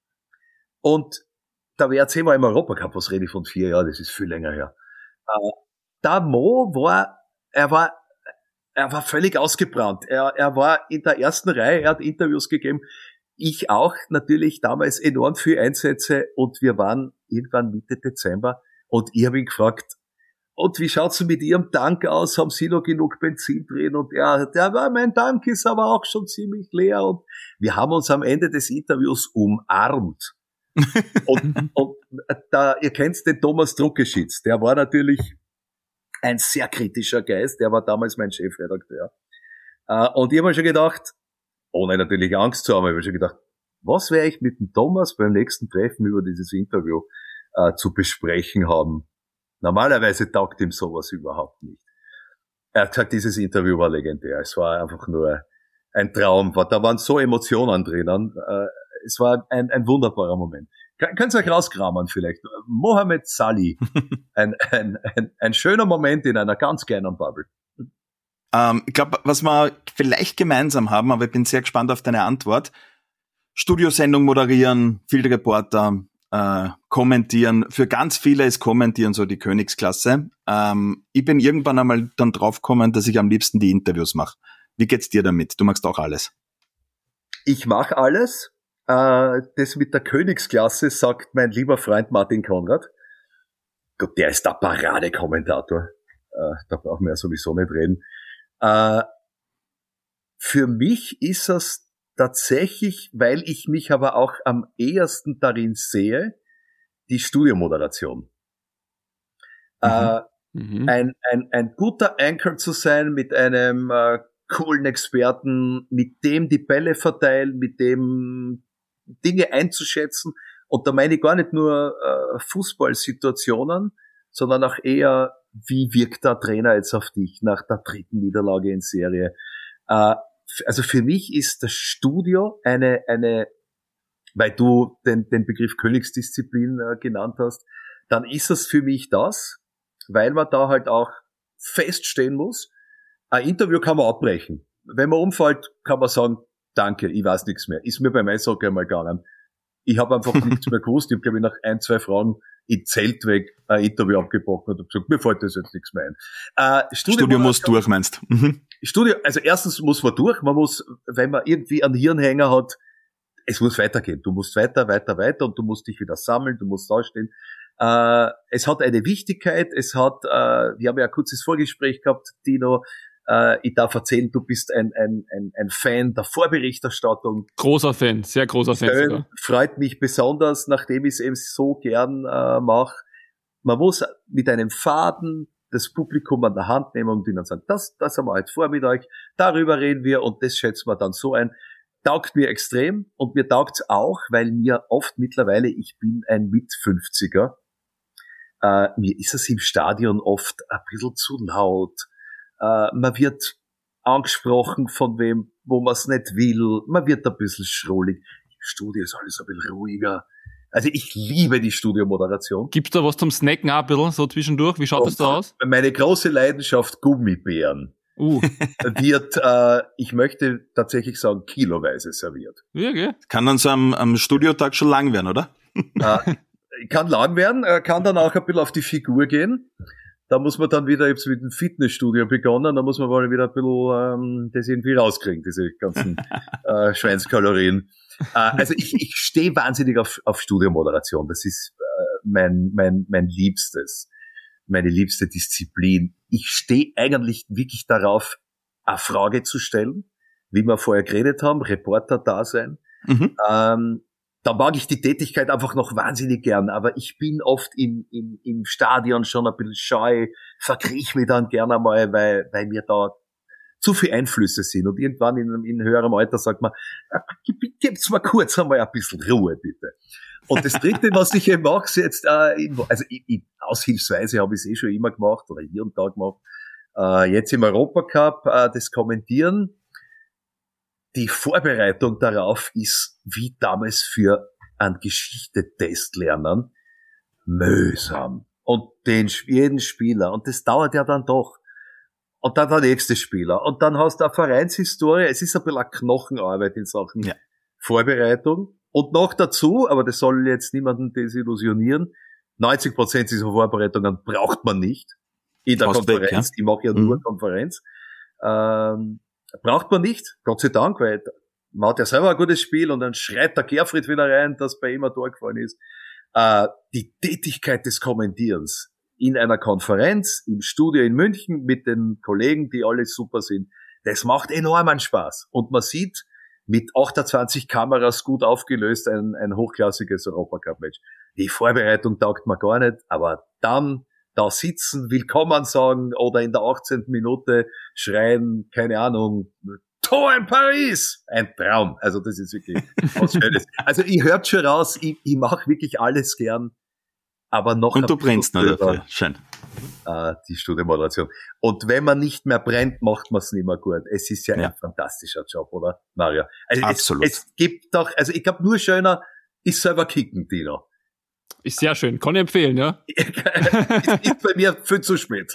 und der W R C war im Europacup, was rede ich von vier Jahren, das ist viel länger her. Äh, der Mo war, er war Er war völlig ausgebrannt. Er, er war in der ersten Reihe, er hat Interviews gegeben. Ich auch, natürlich damals enorm viel Einsätze und wir waren irgendwann Mitte Dezember und ich habe ihn gefragt, und wie schaut's denn mit Ihrem Tank aus? Haben Sie noch genug Benzin drin? Und er, der war, mein Tank ist aber auch schon ziemlich leer und wir haben uns am Ende des Interviews umarmt. und, und da, ihr kennt den Thomas Druckeschitz, der war natürlich ein sehr kritischer Geist, der war damals mein Chefredakteur. Und ich habe mir schon gedacht, ohne natürlich Angst zu haben, ich habe mir schon gedacht, was werde ich mit dem Thomas beim nächsten Treffen über dieses Interview äh, zu besprechen haben? Normalerweise taugt ihm sowas überhaupt nicht. Er hat gesagt, dieses Interview war legendär. Es war einfach nur ein Traum. Da waren so Emotionen drinnen. Äh, es war ein, ein wunderbarer Moment. Könnt ihr euch rauskramen vielleicht. Mohamed Salih. Ein, ein, ein, ein schöner Moment in einer ganz kleinen Bubble. Ähm, ich glaube, was wir vielleicht gemeinsam haben, aber ich bin sehr gespannt auf deine Antwort. Studiosendung moderieren, Field Reporter, äh, kommentieren. Für ganz viele ist Kommentieren so die Königsklasse. Ähm, ich bin irgendwann einmal dann draufgekommen, dass ich am liebsten die Interviews mache. Wie geht's dir damit? Du machst auch alles. Ich mache alles. Das mit der Königsklasse sagt mein lieber Freund Martin Konrad. Gott, der ist der Paradekommentator. Da brauchen wir ja sowieso nicht reden. Für mich ist es tatsächlich, weil ich mich aber auch am ehesten darin sehe, die Studiomoderation. Mhm. Mhm. Ein, ein, ein guter Anchor zu sein mit einem coolen Experten, mit dem die Bälle verteilen, mit dem Dinge einzuschätzen. Und da meine ich gar nicht nur äh, Fußballsituationen, sondern auch eher, wie wirkt der Trainer jetzt auf dich nach der dritten Niederlage in Serie. Äh, also für mich ist das Studio eine, eine, weil du den, den Begriff Königsdisziplin äh, genannt hast, dann ist es für mich das, weil man da halt auch feststehen muss, ein Interview kann man abbrechen. Wenn man umfällt, kann man sagen, danke, ich weiß nichts mehr. Ist mir beim Eishockey einmal gegangen. Ich habe einfach nichts mehr gewusst. Ich habe, glaube ich, nach ein, zwei Fragen in Zelt weg ein Interview abgebrochen und habe gesagt, mir fällt das jetzt nichts mehr ein. Äh, Studio, Studio muss durch, meinst du? Mhm. Studio, also erstens muss man durch. Man muss, wenn man irgendwie einen Hirnhänger hat, es muss weitergehen. Du musst weiter, weiter, weiter und du musst dich wieder sammeln, du musst dastehen. Äh, es hat eine Wichtigkeit. Es hat, äh, wir haben ja ein kurzes Vorgespräch gehabt, Tino. Ich darf erzählen, du bist ein, ein, ein, ein Fan der Vorberichterstattung. Großer Fan, sehr großer Fan. Schön, freut mich besonders, nachdem ich es eben so gern äh, mache. Man muss mit einem Faden das Publikum an der Hand nehmen und ihnen sagen, das, das haben wir heute Vormittag, darüber reden wir und das schätzen wir dann so ein. Taugt mir extrem und mir taugt's auch, weil mir oft mittlerweile, ich bin ein Mit-fünfziger, äh, mir ist es im Stadion oft ein bisschen zu laut. Uh, man wird angesprochen von wem, wo man es nicht will. Man wird ein bisschen schrullig. Im Studio ist alles ein bisschen ruhiger. Also ich liebe die Studiomoderation. Gibt's da was zum Snacken auch ein bisschen, so zwischendurch? Wie schaut das da aus? Meine große Leidenschaft, Gummibären, uh. wird, äh, ich möchte tatsächlich sagen, kiloweise serviert. Ja, okay. Kann dann so am, am Studiotag schon lang werden, oder? uh, kann lang werden, kann dann auch ein bisschen auf die Figur gehen. Da muss man dann wieder, ich hab's mit dem Fitnessstudio begonnen, da muss man mal wieder ein bisschen ähm, das irgendwie rauskriegen, diese ganzen äh, Schweinskalorien. Äh, also ich, ich stehe wahnsinnig auf, auf Studiomoderation. Das ist äh, mein, mein, mein Liebstes, meine liebste Disziplin. Ich stehe eigentlich wirklich darauf, eine Frage zu stellen, wie wir vorher geredet haben, Reporter da sein. Mhm. Ähm, Da mag ich die Tätigkeit einfach noch wahnsinnig gern, aber ich bin oft im, im, im Stadion schon ein bisschen scheu, verkriech mich dann gerne mal, weil, weil mir da zu viele Einflüsse sind. Und irgendwann in, in höherem Alter sagt man, gibt's mal kurz einmal ein bisschen Ruhe, bitte. Und das Dritte, was ich eben mache, jetzt, äh, also ich, ich, aushilfsweise habe ich es eh schon immer gemacht, oder hier und da gemacht, äh, jetzt im Europacup, äh, das Kommentieren. Die Vorbereitung darauf ist, wie damals für einen Geschichte-Test lernen, mühsam. Und den, jeden Spieler. Und das dauert ja dann doch. Und dann der nächste Spieler. Und dann hast du eine Vereinshistorie. Es ist ein bisschen eine Knochenarbeit in Sachen ja. Vorbereitung. Und noch dazu, aber das soll jetzt niemanden desillusionieren, neunzig Prozent dieser Vorbereitungen braucht man nicht. In der Fast Konferenz. Weg, ja? Die mache ja nur mhm. Konferenz. Ähm, Braucht man nicht, Gott sei Dank, weil man hat ja selber ein gutes Spiel und dann schreit der Gerfried wieder rein, dass bei ihm ein Tor gefallen ist. Äh, die Tätigkeit des Kommentierens in einer Konferenz, im Studio in München mit den Kollegen, die alle super sind, das macht enormen Spaß. Und man sieht mit achtundzwanzig Kameras gut aufgelöst ein, ein hochklassiges Europacup-Match. Die Vorbereitung taugt mir gar nicht, aber dann da sitzen, Willkommen sagen oder in der achtzehnten Minute schreien, keine Ahnung, Tor in Paris! Ein Traum. Also das ist wirklich was Schönes. Also ich hört schon raus, ich, ich mache wirklich alles gern, aber noch... Und du brennst noch dafür. Schön. Äh, die Studiomoderation. Und wenn man nicht mehr brennt, macht man es nicht mehr gut. Es ist ja, ja ein fantastischer Job, oder, Mario? Also Absolut. Es, es gibt doch, also ich glaube, nur schöner ist selber kicken, Dino. Ist sehr schön, kann ich empfehlen, ja. Es ist bei mir viel zu spät.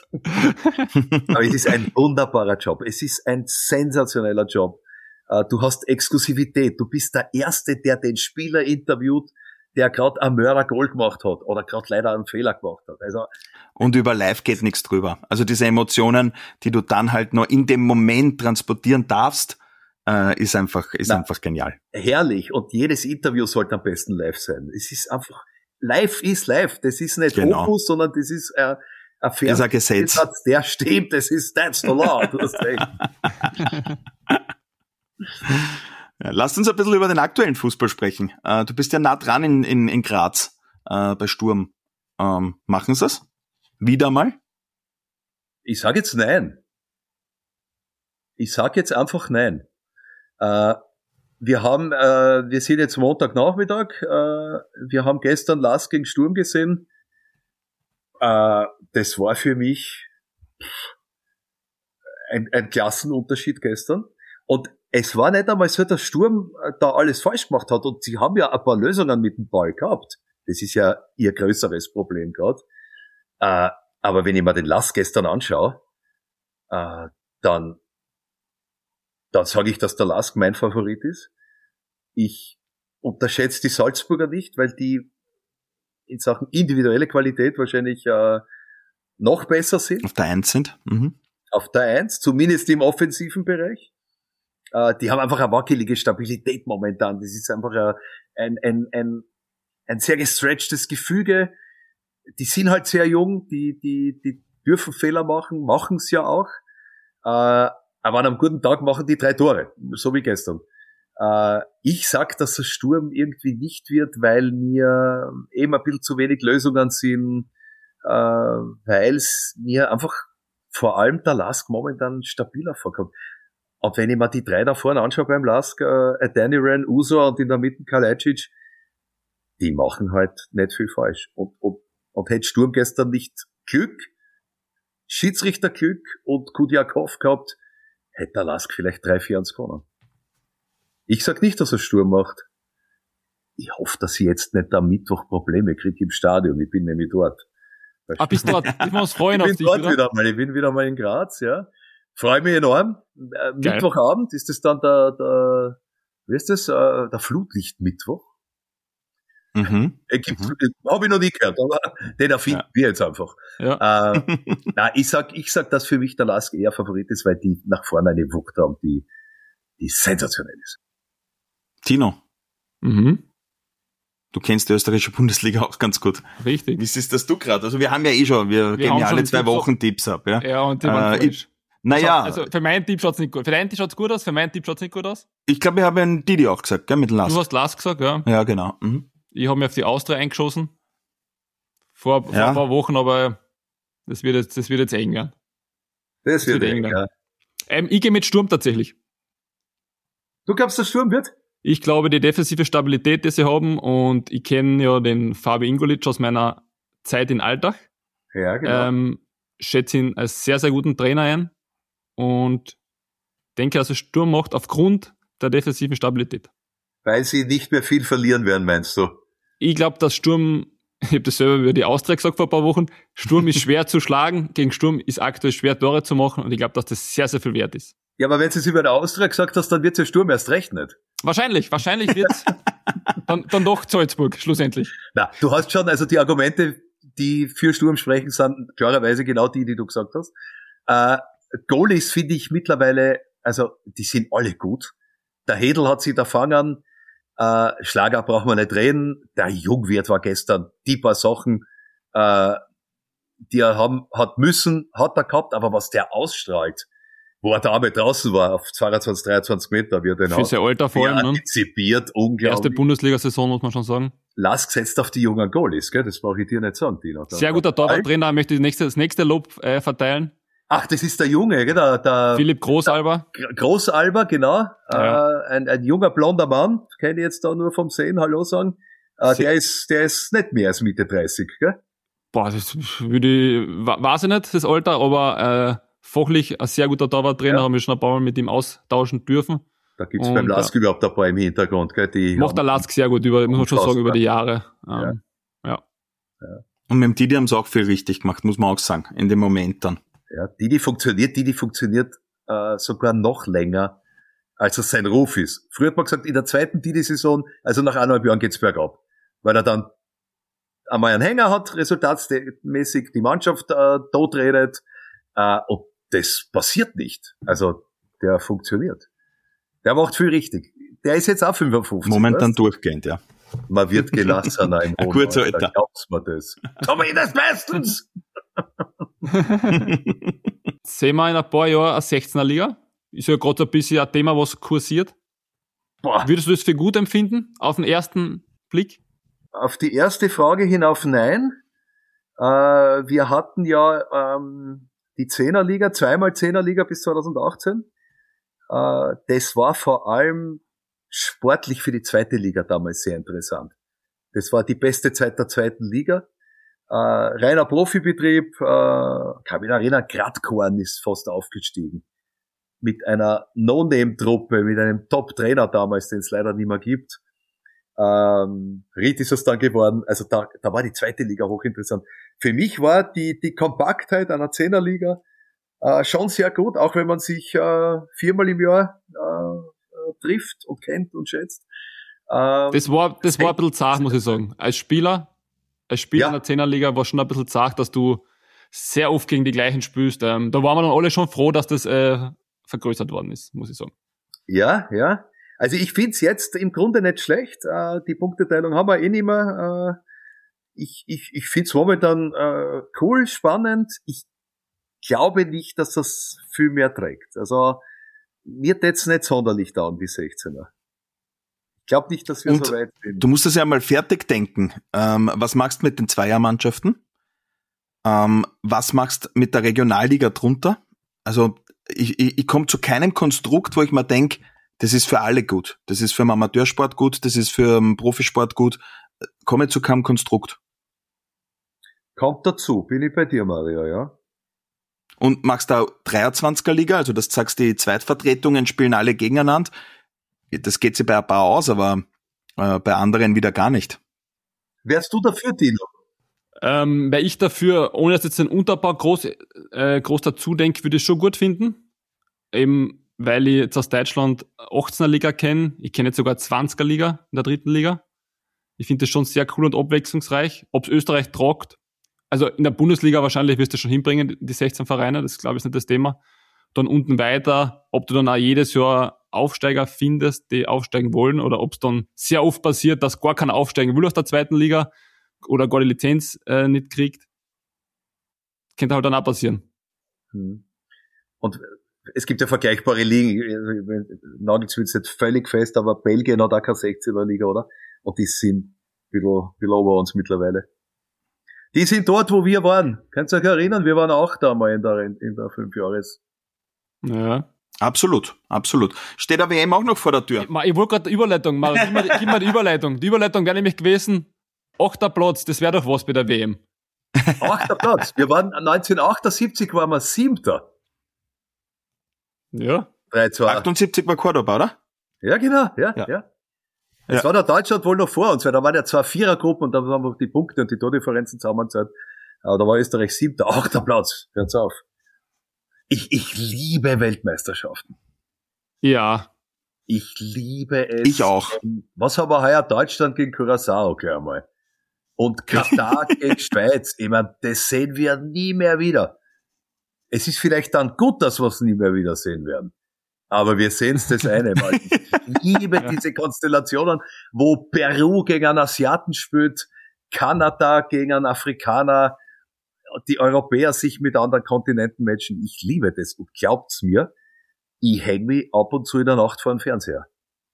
Aber es ist ein wunderbarer Job. Es ist ein sensationeller Job. Du hast Exklusivität. Du bist der Erste, der den Spieler interviewt, der gerade einen Mörder-Goal gemacht hat oder gerade leider einen Fehler gemacht hat. Also und über Live geht nichts drüber. Also diese Emotionen, die du dann halt nur in dem Moment transportieren darfst, äh, ist einfach ist Na, einfach genial. Herrlich. Und jedes Interview sollte am besten live sein. Es ist einfach live ist live. Das ist nicht genau. Opus, sondern das ist äh, ein Fernsehgesetz. Der stimmt. Das ist that's the law. Du hast recht. Ja, lasst uns ein bisschen über den aktuellen Fußball sprechen. Äh, du bist ja nah dran in, in, in Graz äh, bei Sturm. Ähm, machen sie das? Wieder mal? Ich sage jetzt nein. Ich sage jetzt einfach nein. Äh, wir haben, äh, wir sind jetzt Montagnachmittag. Äh, wir haben gestern Lask gegen Sturm gesehen. Äh, das war für mich ein, ein Klassenunterschied gestern. Und es war nicht einmal so, dass Sturm da alles falsch gemacht hat. Und sie haben ja ein paar Lösungen mit dem Ball gehabt. Das ist ja ihr größeres Problem gerade. Äh, aber wenn ich mir den Lask gestern anschaue, äh, dann, dann sage ich, dass der Lask mein Favorit ist. Ich unterschätze die Salzburger nicht, weil die in Sachen individuelle Qualität wahrscheinlich äh, noch besser sind. Auf der Eins sind. Mhm. Auf der Eins, zumindest im offensiven Bereich. Äh, die haben einfach eine wackelige Stabilität momentan. Das ist einfach ein, ein, ein, ein sehr gestretchtes Gefüge. Die sind halt sehr jung, die, die, die dürfen Fehler machen, machen es ja auch. Äh, aber an einem guten Tag machen die drei Tore, so wie gestern. Äh, ich sag, dass der Sturm irgendwie nicht wird, weil mir eben ein bisschen zu wenig Lösungen sind, äh, weil es mir einfach vor allem der Lask momentan stabiler vorkommt. Und wenn ich mir die drei da vorne anschaue beim Lask, äh, Adeniran, Uso und in der Mitte Kalajdzic, die machen halt nicht viel falsch. Und, und, und hätte Sturm gestern nicht Glück, Schiedsrichterglück und Kudjakov gehabt, hätte der Lask vielleicht drei vier eins gewonnen. Ich sag nicht, dass er Sturm macht. Ich hoffe, dass ich jetzt nicht am Mittwoch Probleme kriege im Stadion. Ich bin nämlich dort. Ah, bist du dort? Ich muss freuen auf dich, Ich bin dort oder? wieder mal. Ich bin wieder mal in Graz, ja. Freue mich enorm. Äh, Mittwochabend ist das dann der, der, wie ist das, äh, der Flutlichtmittwoch. Mhm. Äh, mhm. Habe ich noch nie gehört, aber den erfinden ja. wir jetzt einfach. Ja. Äh, na, ich sag, ich sag, dass für mich der Lask eher Favorit ist, weil die nach vorne eine Wucht haben, die, die sensationell ist. Tino. Mhm. Du kennst die österreichische Bundesliga auch ganz gut. Richtig. Wie ist das du gerade? Also wir haben ja eh schon, wir, wir geben ja alle zwei Tipps Wochen Tipps ab. Ja, ja und die waren äh, ich, Naja. Also für meinen Tipp schaut's nicht gut. Für deinen Tipp schaut's gut aus, für meinen Tipp schaut's nicht gut aus. Ich glaube, ich habe einen Didi auch gesagt, gell, mit Lask. Du hast Lask gesagt, ja. Ja, genau. Mhm. Ich habe mir auf die Austria eingeschossen. Vor, vor ja. ein paar Wochen, aber das wird jetzt, das wird jetzt eng werden. Das, das wird, wird eng, eng ja. ähm, Ich gehe mit Sturm tatsächlich. Du glaubst, der Sturm wird? Ich glaube, die defensive Stabilität, die sie haben, und ich kenne ja den Fabi Ingolic aus meiner Zeit in Altach. Ja, genau. Ähm, schätze ihn als sehr, sehr guten Trainer ein und denke, also Sturm macht aufgrund der defensiven Stabilität. Weil sie nicht mehr viel verlieren werden, meinst du? Ich glaube, dass Sturm, ich habe das selber über die Austria gesagt vor ein paar Wochen, Sturm ist schwer zu schlagen, gegen Sturm ist aktuell schwer Tore zu machen, und ich glaube, dass das sehr, sehr viel wert ist. Ja, aber wenn du es über die Austria gesagt hast, dann wird der Sturm erst recht nicht. Wahrscheinlich, wahrscheinlich wird's dann, dann doch Salzburg, schlussendlich. Na, du hast schon, also die Argumente, die für Sturm sprechen, sind klarerweise genau die, die du gesagt hast. Äh, Goalies finde ich mittlerweile, also die sind alle gut. Der Hedl hat sich da fangen, äh, Schlager braucht man nicht reden. Der Jungwirt war gestern die paar Sachen, äh, die er haben, hat müssen, hat er gehabt, aber was der ausstrahlt, wo er da mit draußen war, auf zweiundzwanzig, dreiundzwanzig Meter, wie er den Für sein Alter vor allem, ne? Antizipiert, unglaublich. Erste Bundesliga-Saison, muss man schon sagen. Lask setzt auf die jungen Goalies, gell? Das brauche ich dir nicht sagen, Tino. Sehr guter Torwarttrainer, möchte ich das nächste, das nächste Lob äh, verteilen. Ach, das ist der Junge, gell? Der, der Philipp Großalber. Der Großalber, genau. Ja. Äh, ein, ein junger, blonder Mann, kann ich jetzt da nur vom Sehen Hallo sagen. Äh, der ist, der ist nicht mehr als Mitte dreißig, gell? Boah, das würde ich, weiß ich nicht, das Alter, aber äh, fachlich ein sehr guter Torwarttrainer, ja. Haben wir schon ein paar Mal mit ihm austauschen dürfen. Da gibt's und beim Lask ja. überhaupt ein paar im Hintergrund, gell? Die macht der Lask sehr gut, über, muss man schon sagen, über die Jahre. Ähm, ja. Ja. ja. Und mit dem Didi haben sie auch viel richtig gemacht, muss man auch sagen, in dem Moment dann. Ja, Didi funktioniert, Didi funktioniert äh, sogar noch länger, als es sein Ruf ist. Früher hat man gesagt, in der zweiten Didi-Saison, also nach eineinhalb Jahren geht's bergab, weil er dann einmal einen Hänger hat, resultatsmäßig die Mannschaft äh, totredet, äh, und das passiert nicht. Also der funktioniert. Der macht viel richtig. Der ist jetzt auch fünfundfünfzig. Momentan weißt? Durchgehend, ja. Man wird gelassener im Ein kurzer Alter. Glaubst mir das. Tommy, das bestens! Sehen wir in ein paar Jahren eine sechzehner Liga? Ist ja gerade ein bisschen ein Thema, was kursiert. Boah. Würdest du das für gut empfinden, auf den ersten Blick? Auf die erste Frage hinauf nein. Äh, wir hatten ja ähm, die Zehnerliga, zweimal Zehnerliga bis zweitausendachtzehn. Äh, das war vor allem sportlich für die zweite Liga damals sehr interessant. Das war die beste Zeit der zweiten Liga. Äh, reiner Profibetrieb, äh, kann mich erinnern, Gradkorn ist fast aufgestiegen. Mit einer No-Name-Truppe, mit einem Top-Trainer damals, den es leider nicht mehr gibt. Ähm, Ried ist es dann geworden. Also da, da war die zweite Liga hochinteressant. Für mich war die, die Kompaktheit einer Zehnerliga äh, schon sehr gut, auch wenn man sich äh, viermal im Jahr äh, trifft und kennt und schätzt. Ähm, das war, das war ein bisschen zart, muss ich sagen. Als Spieler, als Spieler Ja. in der Zehnerliga war schon ein bisschen zart, dass du sehr oft gegen die gleichen spielst. Ähm, da waren wir dann alle schon froh, dass das äh, vergrößert worden ist, muss ich sagen. Ja, ja. Also ich find's jetzt im Grunde nicht schlecht. Äh, die Punkteteilung haben wir eh nicht mehr. Äh, ich ich, ich find's momentan äh, cool, spannend. Ich glaube nicht, dass das viel mehr trägt. Also mir tät's nicht sonderlich dauern, die sechzehner. Ich glaube nicht, dass wir Und so weit sind. Du musst das ja mal fertig denken. Ähm, was machst du mit den Zweiermannschaften? Ähm, was machst du mit der Regionalliga drunter? Also ich, ich, ich komme zu keinem Konstrukt, wo ich mir denke, das ist für alle gut. Das ist für den Amateursport gut, das ist für den Profisport gut. Komme zu keinem Konstrukt. Kommt dazu, bin ich bei dir, Mario, ja? Und machst da dreiundzwanziger Liga, also das sagst, die Zweitvertretungen spielen alle gegeneinander. Das geht sich bei ein paar aus, aber äh, bei anderen wieder gar nicht. Wärst du dafür, Tino? Ähm, weil ich dafür, ohne dass jetzt den Unterbau groß, äh, groß dazu denke, würde ich es schon gut finden. Eben, weil ich jetzt aus Deutschland achtzehner Liga kenne. Ich kenne jetzt sogar zwanziger Liga in der dritten Liga. Ich finde das schon sehr cool und abwechslungsreich. Ob es Österreich tragt, also in der Bundesliga wahrscheinlich wirst du schon hinbringen, die sechzehn Vereine, das glaube ich ist nicht das Thema. Dann unten weiter, ob du dann auch jedes Jahr Aufsteiger findest, die aufsteigen wollen, oder ob es dann sehr oft passiert, dass gar keiner aufsteigen will aus der zweiten Liga oder gar die Lizenz äh, nicht kriegt. Könnte halt dann auch passieren. Hm. Und es gibt ja vergleichbare Ligen. Nagels wird jetzt völlig fest, aber Belgien hat auch keine sechzehner Liga, oder? Und die sind ein bisschen, bisschen über uns mittlerweile. Die sind dort, wo wir waren. Könnt ihr euch erinnern? Wir waren auch da mal in der, in der Fünfjahres. Ja. Absolut, absolut. Steht der W M auch noch vor der Tür? Ich, ich wollte gerade die Überleitung machen. Gib mir, gib mir die Überleitung. Die Überleitung wäre nämlich gewesen, achter Platz, das wäre doch was bei der W M. Achter Platz. Wir waren neunzehnhundertachtundsiebzig waren wir siebter. Ja. drei zwei. achtundsiebzig war Cordoba, oder? Ja, genau, ja, Ja. ja. Es Ja. war der Deutschland wohl noch vor uns, weil da waren ja zwei Vierergruppen und da haben wir die Punkte und die Tordifferenzen zusammengezahlt. Aber da war Österreich siebter, achter Platz. Hört's auf. Ich, ich liebe Weltmeisterschaften. Ja. Ich liebe es. Ich auch. Was haben wir heuer? Deutschland gegen Curaçao gleich einmal. Und Katar gegen Schweiz. Ich meine, das sehen wir nie mehr wieder. Es ist vielleicht dann gut, dass wir es nie mehr wieder sehen werden. Aber wir sehen es das eine Mal. Ich liebe Ja. diese Konstellationen, wo Peru gegen einen Asiaten spielt, Kanada gegen einen Afrikaner, die Europäer sich mit anderen Kontinenten matchen. Ich liebe das. Und glaubt's mir, ich häng mich ab und zu in der Nacht vor dem Fernseher.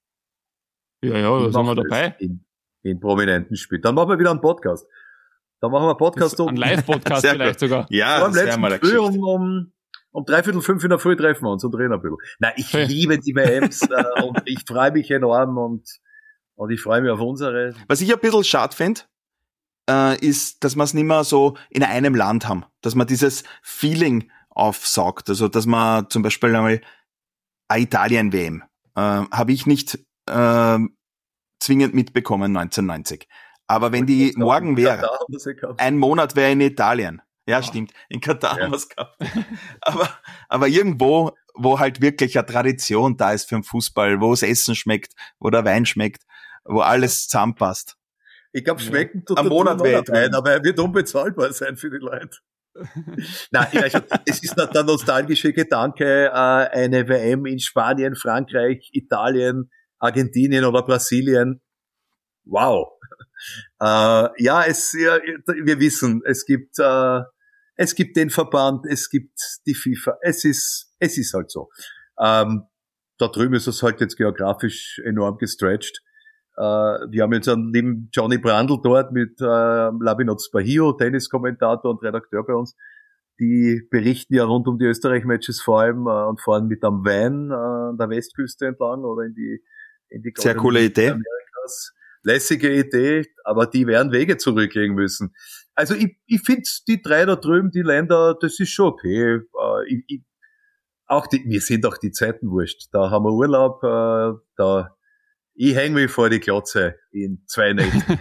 Ja, ja, da Ich sind wir mach das dabei. In, in prominenten Spielen. Dann machen wir wieder einen Podcast. Dann machen wir einen Podcast um, Ein Live-Podcast Sehr vielleicht gut. sogar. Ja, vor dem das wäre mal eine letzten Spiel Geschichte. um, um, um dreiviertel fünf in der Früh treffen wir uns und reden ein bisschen. Nein, ich Hey. liebe die W Ms äh, und ich freue mich enorm und, und ich freue mich auf unsere. Was ich ein bisschen schade finde, äh, ist, dass wir es nicht mehr so in einem Land haben. Dass man dieses Feeling aufsaugt. Also, dass man zum Beispiel einmal eine Italien-W M äh, habe ich nicht äh, zwingend mitbekommen neunzehnhundertneunzig. Aber wenn die morgen wäre, Da haben wir sie gehabt. ein Monat wäre in Italien. Ja, Ah. stimmt. In Katar Ja. haben wir es gehabt. aber, aber irgendwo, wo halt wirklich eine Tradition da ist für den Fußball, wo das Essen schmeckt, wo der Wein schmeckt, wo alles zusammenpasst. Ich glaube, schmecken tut Am der Monat Monat wert, ein, oder? aber er wird unbezahlbar sein für die Leute. Nein, ich weiß schon, es ist der nostalgische Gedanke, äh, eine W M in Spanien, Frankreich, Italien, Argentinien oder Brasilien. Wow. Äh, ja, es, ja, wir wissen, es gibt, äh, es gibt den Verband, es gibt die FIFA. Es ist, es ist halt so. Ähm, da drüben ist es halt jetzt geografisch enorm gestretched. Äh, wir haben jetzt einen lieben Johnny Brandl dort mit äh, Labinot Spahio, Tenniskommentator und Redakteur bei uns. Die berichten ja rund um die Österreich-Matches vor allem äh, und fahren mit am Van äh, an der Westküste entlang oder in die in die Sehr Golden coole Idee. Amerikas. Lässige Idee, aber die werden Wege zurücklegen müssen. Also ich, ich finde die drei da drüben, die Länder, das ist schon okay. Äh, ich, ich, auch die, mir sind auch die Zeiten wurscht. Da haben wir Urlaub, äh, da Ich hänge mich vor die Glotze in zwei Nächten.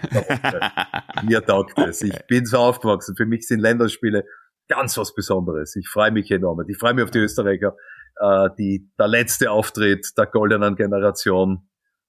Mir taugt es. Ich bin so aufgewachsen. Für mich sind Länderspiele ganz was Besonderes. Ich freue mich enorm. Ich freue mich auf die Österreicher. Äh, die, der letzte Auftritt der goldenen Generation.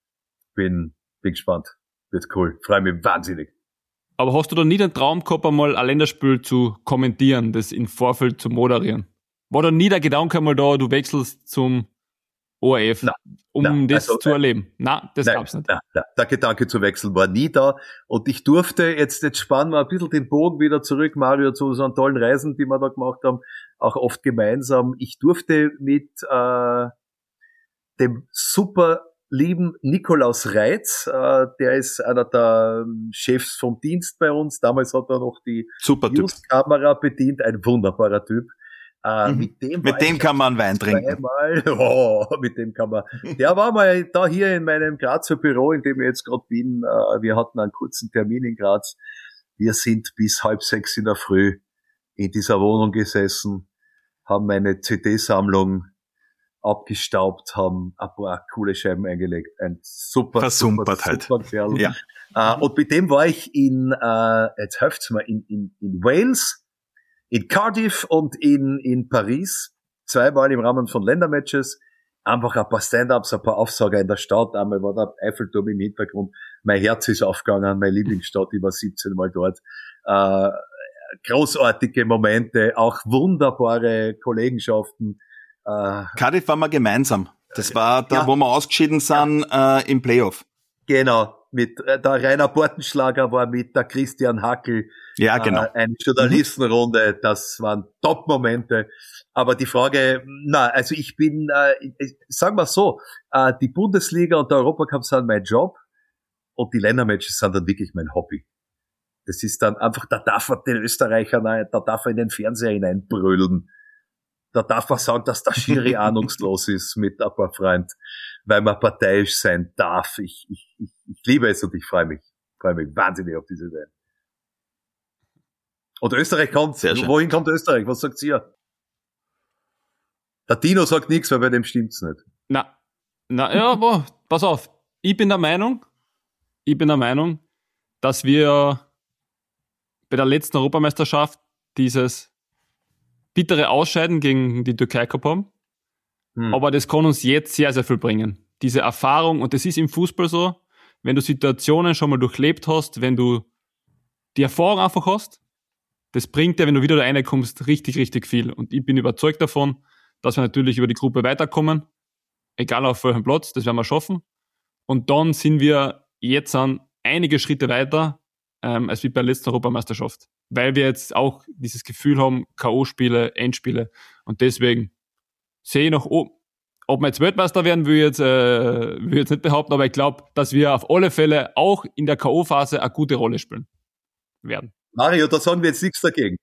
Bin, bin gespannt. Wird cool. Freue mich wahnsinnig. Aber hast du da nie den Traum gehabt, einmal ein Länderspiel zu kommentieren, das im Vorfeld zu moderieren? War da nie der Gedanke einmal da, du wechselst zum O R F, nein, um nein, das also, zu erleben? Nein, das nein, gab's nicht. Nein, nein, der Gedanke zu wechseln war nie da. Und ich durfte, jetzt, jetzt spannen wir ein bisschen den Bogen wieder zurück, Mario, zu unseren tollen Reisen, die wir da gemacht haben, auch oft gemeinsam. Ich durfte mit äh, dem super lieben Nikolaus Reitz, äh, der ist einer der Chefs vom Dienst bei uns. Damals hat er noch die News-Kamera bedient, ein wunderbarer Typ. Äh, mhm. Mit dem, mit dem kann man Wein trinken. Oh, mit dem kann man. Der war mal da hier in meinem Grazer Büro, in dem ich jetzt gerade bin. Äh, wir hatten einen kurzen Termin in Graz. Wir sind bis halb sechs in der Früh in dieser Wohnung gesessen, haben meine C D-Sammlung abgestaubt, haben ein paar coole Scheiben eingelegt. Ein super, Versumpert super, halt. super Kerl. Ja. Äh, und mit dem war ich in, äh, jetzt helft's mir, in, in, in Wales, in Cardiff und in, in Paris. Zweimal im Rahmen von Ländermatches. Einfach ein paar Stand-ups, ein paar Aufsager in der Stadt. Einmal war der Eiffelturm im Hintergrund. Mein Herz ist aufgegangen, meine Lieblingsstadt. Ich war siebzehn Mal dort. Äh, großartige Momente, auch wunderbare Kollegenschaften. Uh, Cardiff waren wir gemeinsam. Das war da, ja, wo wir ausgeschieden sind, ja. äh, im Playoff. Genau. Mit äh, der Rainer Bortenschlager war mit der Christian Hackel. Ja, genau. Äh, eine Journalistenrunde. Das waren Top-Momente. Aber die Frage, na, also ich bin, äh, ich, sagen wir so, äh, die Bundesliga und der Europacup sind mein Job und die Ländermatches sind dann wirklich mein Hobby. Das ist dann einfach, da darf man den Österreichern, da darf er in den Fernseher hineinbrüllen. Da darf man sagen, dass der Schiri ahnungslos ist mit ein paar Freunden, weil man parteiisch sein darf. Ich, ich, ich, ich liebe es und ich freue mich, freue mich wahnsinnig auf diese Idee. Und Österreich kommt, Sehr schön. Wohin kommt Österreich? Was sagt ihr? Der Tino sagt nichts, weil bei dem stimmt's nicht. Na, na, ja, aber pass auf. Ich bin der Meinung, ich bin der Meinung, dass wir bei der letzten Europameisterschaft dieses bittere Ausscheiden gegen die Türkei gehabt haben. Hm. Aber das kann uns jetzt sehr, sehr viel bringen. Diese Erfahrung, und das ist im Fußball so, wenn du Situationen schon mal durchlebt hast, wenn du die Erfahrung einfach hast, das bringt dir, wenn du wieder da reinkommst, richtig, richtig viel. Und ich bin überzeugt davon, dass wir natürlich über die Gruppe weiterkommen, egal auf welchem Platz, das werden wir schaffen. Und dann sind wir jetzt an einige Schritte weiter, ähm, als wie bei der letzten Europameisterschaft. Weil wir jetzt auch dieses Gefühl haben, K O-Spiele, Endspiele. Und deswegen sehe ich noch, oh, ob wir jetzt Weltmeister werden, will ich jetzt, äh, will ich jetzt nicht behaupten, aber ich glaube, dass wir auf alle Fälle auch in der K O-Phase eine gute Rolle spielen werden. Mario, da sagen wir jetzt nichts dagegen.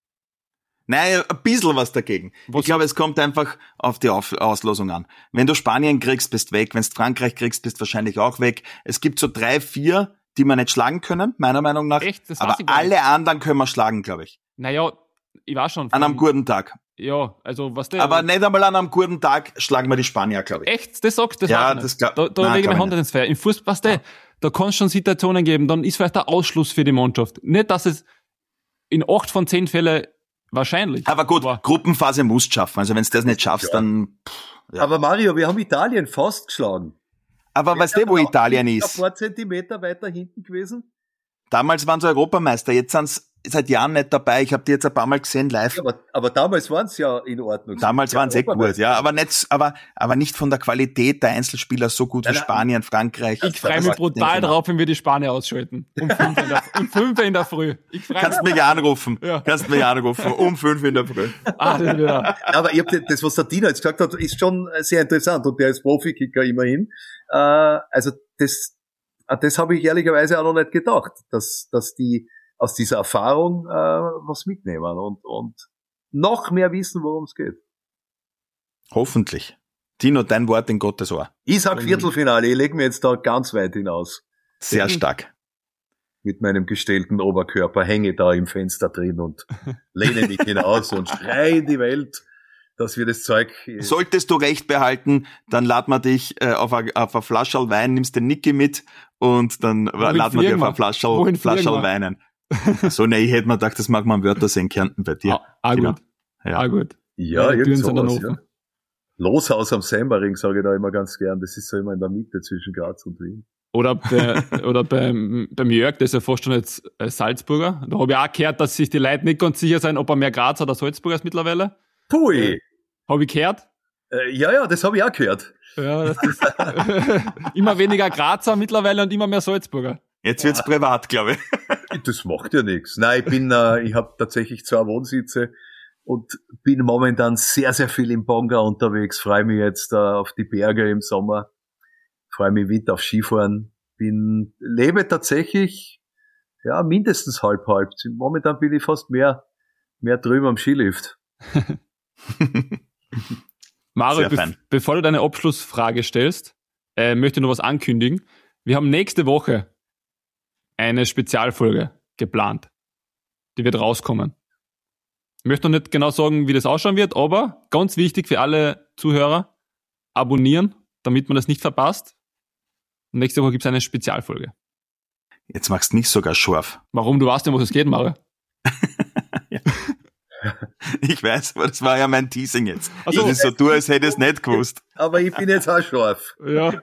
Nein, ein bisschen was dagegen. Was? Ich glaube, es kommt einfach auf die auf- Auslosung an. Wenn du Spanien kriegst, bist weg. Wenn du Frankreich kriegst, bist wahrscheinlich auch weg. Es gibt so drei, vier, die wir nicht schlagen können, meiner Meinung nach. Echt? Das aber alle anderen können wir schlagen, glaube ich. Naja, ich war schon. An einem guten Tag. Ja, also was der. Aber nicht einmal an einem guten Tag schlagen wir die Spanier, glaube ich. Echt? Das sagst du? Das ja, das nicht. Glaub, da da nein, lege ich meine Hand ins Feuer. Im Fußball, was der, da kann es schon Situationen geben, dann ist vielleicht der Ausschluss für die Mannschaft. Nicht, dass es in acht von zehn Fällen wahrscheinlich. Aber gut, aber Gruppenphase musst du schaffen. Also wenn du das nicht schaffst, ja. dann... Pff, ja. Aber Mario, wir haben Italien fast geschlagen. Aber weißt du, wo Italien ist? Ein paar Zentimeter weiter hinten gewesen. Damals waren sie Europameister, jetzt sind sie seit Jahren nicht dabei. Ich habe die jetzt ein paar Mal gesehen live. Ja, aber, aber damals waren sie ja in Ordnung. Damals waren sie eh gut, ja, aber nicht, aber, aber nicht von der Qualität der Einzelspieler so gut nein, wie Spanien, Frankreich. Ich freue mich brutal drauf, wenn wir die Spanier ausschalten. Um fünf in der, um fünf in der Früh. Ich Kannst mich anrufen. Ja. Kannst mich anrufen. Um fünf in der Früh. Ah, das, ja. Aber ich hab das, was der Dino jetzt gesagt hat, ist schon sehr interessant und der ist Profikicker immerhin. Äh, also das, das habe ich ehrlicherweise auch noch nicht gedacht, dass, dass die aus dieser Erfahrung äh, was mitnehmen und, und noch mehr wissen, worum es geht. Hoffentlich. Tino, dein Wort in Gottes Ohr. Ich sag Viertelfinale, ich lege mir jetzt da ganz weit hinaus. Sehr stark. Mit meinem gestellten Oberkörper hänge da im Fenster drin und lehne mich hinaus und schreie in die Welt. dass wir das Zeug... Solltest du recht behalten, dann laden wir dich äh, auf eine auf a Flascherl Wein, nimmst den Niki mit und dann Wohin laden wir dich auf eine Flascherl, Flascherl Weinen. So, ne, ich hätte mir gedacht, das mag man am Wörthersee in Kärnten bei dir. Ah, ah genau. gut. Ja. Ah, gut. Ja, ja irgend sind dann sowas, offen. ja. Loshaus am Semmering sage ich da immer ganz gern. Das ist so immer in der Mitte zwischen Graz und Wien. Oder, bei, oder beim, beim Jörg, der ist ja fast schon jetzt äh, Salzburger. Da habe ich auch gehört, dass sich die Leute nicht ganz sicher sein, ob er mehr Graz oder Salzburger ist mittlerweile. Pui! Äh, habe ich gehört? Äh, ja, ja, das habe ich auch gehört. Ja, das ist immer weniger Grazer mittlerweile und immer mehr Salzburger. Jetzt wird's ah. privat, glaube ich. Das macht ja nichts. Nein, ich bin, äh, ich habe tatsächlich zwei Wohnsitze und bin momentan sehr, sehr viel im Bonga unterwegs. Freue mich jetzt äh, auf die Berge im Sommer. Freue mich Winter auf Skifahren. Bin, lebe tatsächlich, ja, mindestens halb, halb. Momentan bin ich fast mehr, mehr drüben am Skilift. Mario, be- bevor du deine Abschlussfrage stellst, äh, möchte ich noch was ankündigen. Wir haben nächste Woche eine Spezialfolge geplant. Die wird rauskommen. Ich möchte noch nicht genau sagen, wie das ausschauen wird, aber ganz wichtig für alle Zuhörer, abonnieren, damit man das nicht verpasst. Und nächste Woche gibt's eine Spezialfolge. Jetzt machst du nicht sogar scharf. Warum? Du weißt ja, was es geht, Mario. Ja. Ich weiß, aber das war ja mein Teasing jetzt. Also, ich so tue, als hätte ich es nicht gewusst. Aber ich bin jetzt auch scharf. Ja.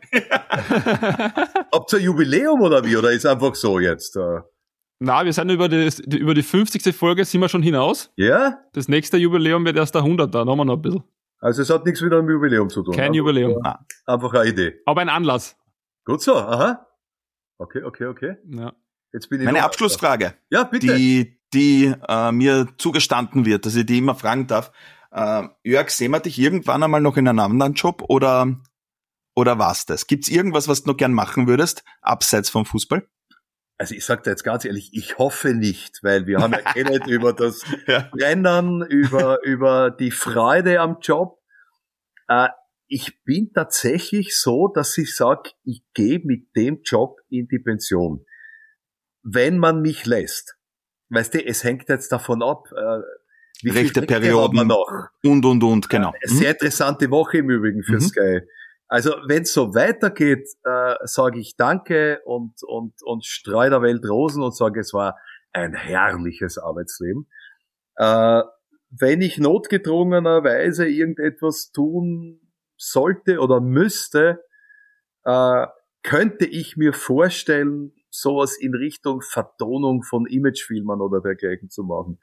Habt ihr ein Jubiläum oder wie? Oder ist einfach so jetzt? Uh? Na, wir sind über die, über die fünfzigste Folge sind wir schon hinaus. Ja? Das nächste Jubiläum wird erst der hunderter, da haben wir noch ein bisschen. Also es hat nichts mit einem Jubiläum zu tun. Kein einfach, Jubiläum. Ja, einfach eine Idee. Aber ein Anlass. Gut so, aha. Okay, okay, okay. Ja. Jetzt bin ich Meine Abschlussfrage. Ja, bitte. Die, die äh, mir zugestanden wird, dass ich die immer fragen darf. Äh, Jörg, sehen wir dich irgendwann einmal noch in einem anderen Job oder, oder war's das? Gibt's irgendwas, was du noch gern machen würdest, abseits vom Fußball? Also ich sag dir jetzt ganz ehrlich, ich hoffe nicht, weil wir haben ja geredet über das ja. Rennen, über, über die Freude am Job. Äh, ich bin tatsächlich so, dass ich sag, ich gehe mit dem Job in die Pension. Wenn man mich lässt. Weißt du, es hängt jetzt davon ab, äh, wie Rechte viel Perioden haben wir noch. Und, und, und, genau. Äh, sehr interessante Woche im Übrigen für mhm. Sky. Also wenn es so weitergeht, äh, sage ich Danke und und und streue der Welt Rosen und sage, es war ein herrliches Arbeitsleben. Äh, wenn ich notgedrungenerweise irgendetwas tun sollte oder müsste, äh, könnte ich mir vorstellen, sowas in Richtung Vertonung von Imagefilmen oder dergleichen zu machen.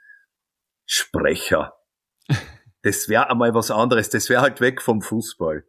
Sprecher. Das wäre einmal was anderes. Das wäre halt weg vom Fußball.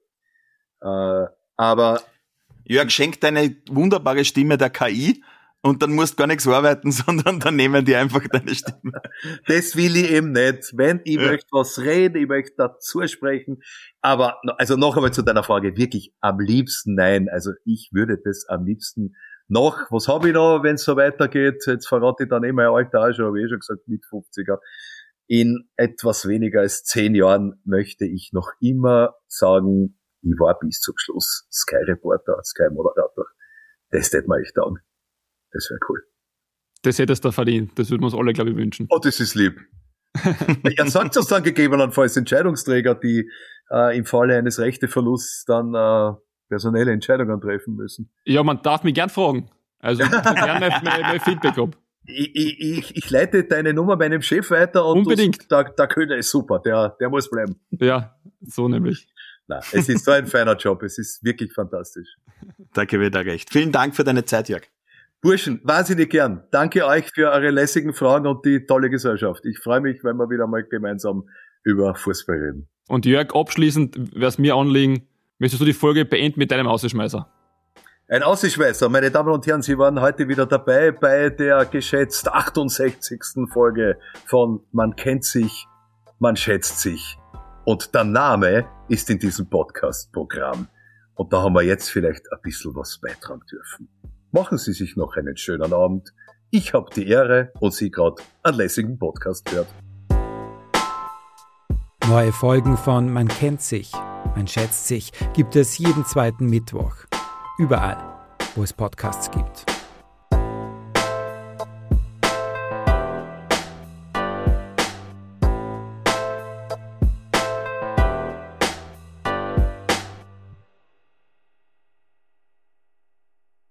Äh, aber Jörg, schenkt deine wunderbare Stimme der K I und dann musst du gar nichts arbeiten, sondern dann nehmen die einfach deine Stimme. Das will ich eben nicht. Wenn ich ja. möchte was reden, ich möchte dazu sprechen. Aber also noch einmal zu deiner Frage, wirklich am liebsten nein. Also ich würde das am liebsten noch, was habe ich noch, wenn es so weitergeht? Jetzt verrate ich dann eh mein Alter auch schon, habe ich eh schon gesagt, mit fünfziger. In etwas weniger als zehn Jahren möchte ich noch immer sagen, ich war bis zum Schluss Sky-Reporter, Sky-Moderator. Das hätte man echt taugen. Das wäre cool. Das hättest du verdient. Das würden wir uns alle, glaube ich, wünschen. Oh, das ist lieb. Ja, sagt es dann gegebenenfalls Entscheidungsträger, die äh, im Falle eines Rechteverlusts dann äh, personelle Entscheidungen treffen müssen. Ja, man darf mich gern fragen. Also ich gerne mein, mein Feedback ab. Ich, ich, ich leite deine Nummer meinem Chef weiter und unbedingt. Du, der, der Köder ist super, der, der muss bleiben. Ja, so nämlich. Nein, es ist so ein feiner Job, es ist wirklich fantastisch. Da gebe ich dir recht. Vielen Dank für deine Zeit, Jörg. Burschen, wahnsinnig gern. Danke euch für eure lässigen Fragen und die tolle Gesellschaft. Ich freue mich, wenn wir wieder mal gemeinsam über Fußball reden. Und Jörg, abschließend wäre es mir anliegen, möchtest du die Folge beenden mit deinem Ausschmeißer? Ein Ausschmeißer, meine Damen und Herren, Sie waren heute wieder dabei bei der geschätzt achtundsechzigsten Folge von Man kennt sich, man schätzt sich. Und der Name ist in diesem Podcast-Programm. Und da haben wir jetzt vielleicht ein bisschen was beitragen dürfen. Machen Sie sich noch einen schönen Abend. Ich habe die Ehre und Sie gerade einen lässigen Podcast hört. Neue Folgen von Man kennt sich, man schätzt sich gibt es jeden zweiten Mittwoch. Überall, wo es Podcasts gibt.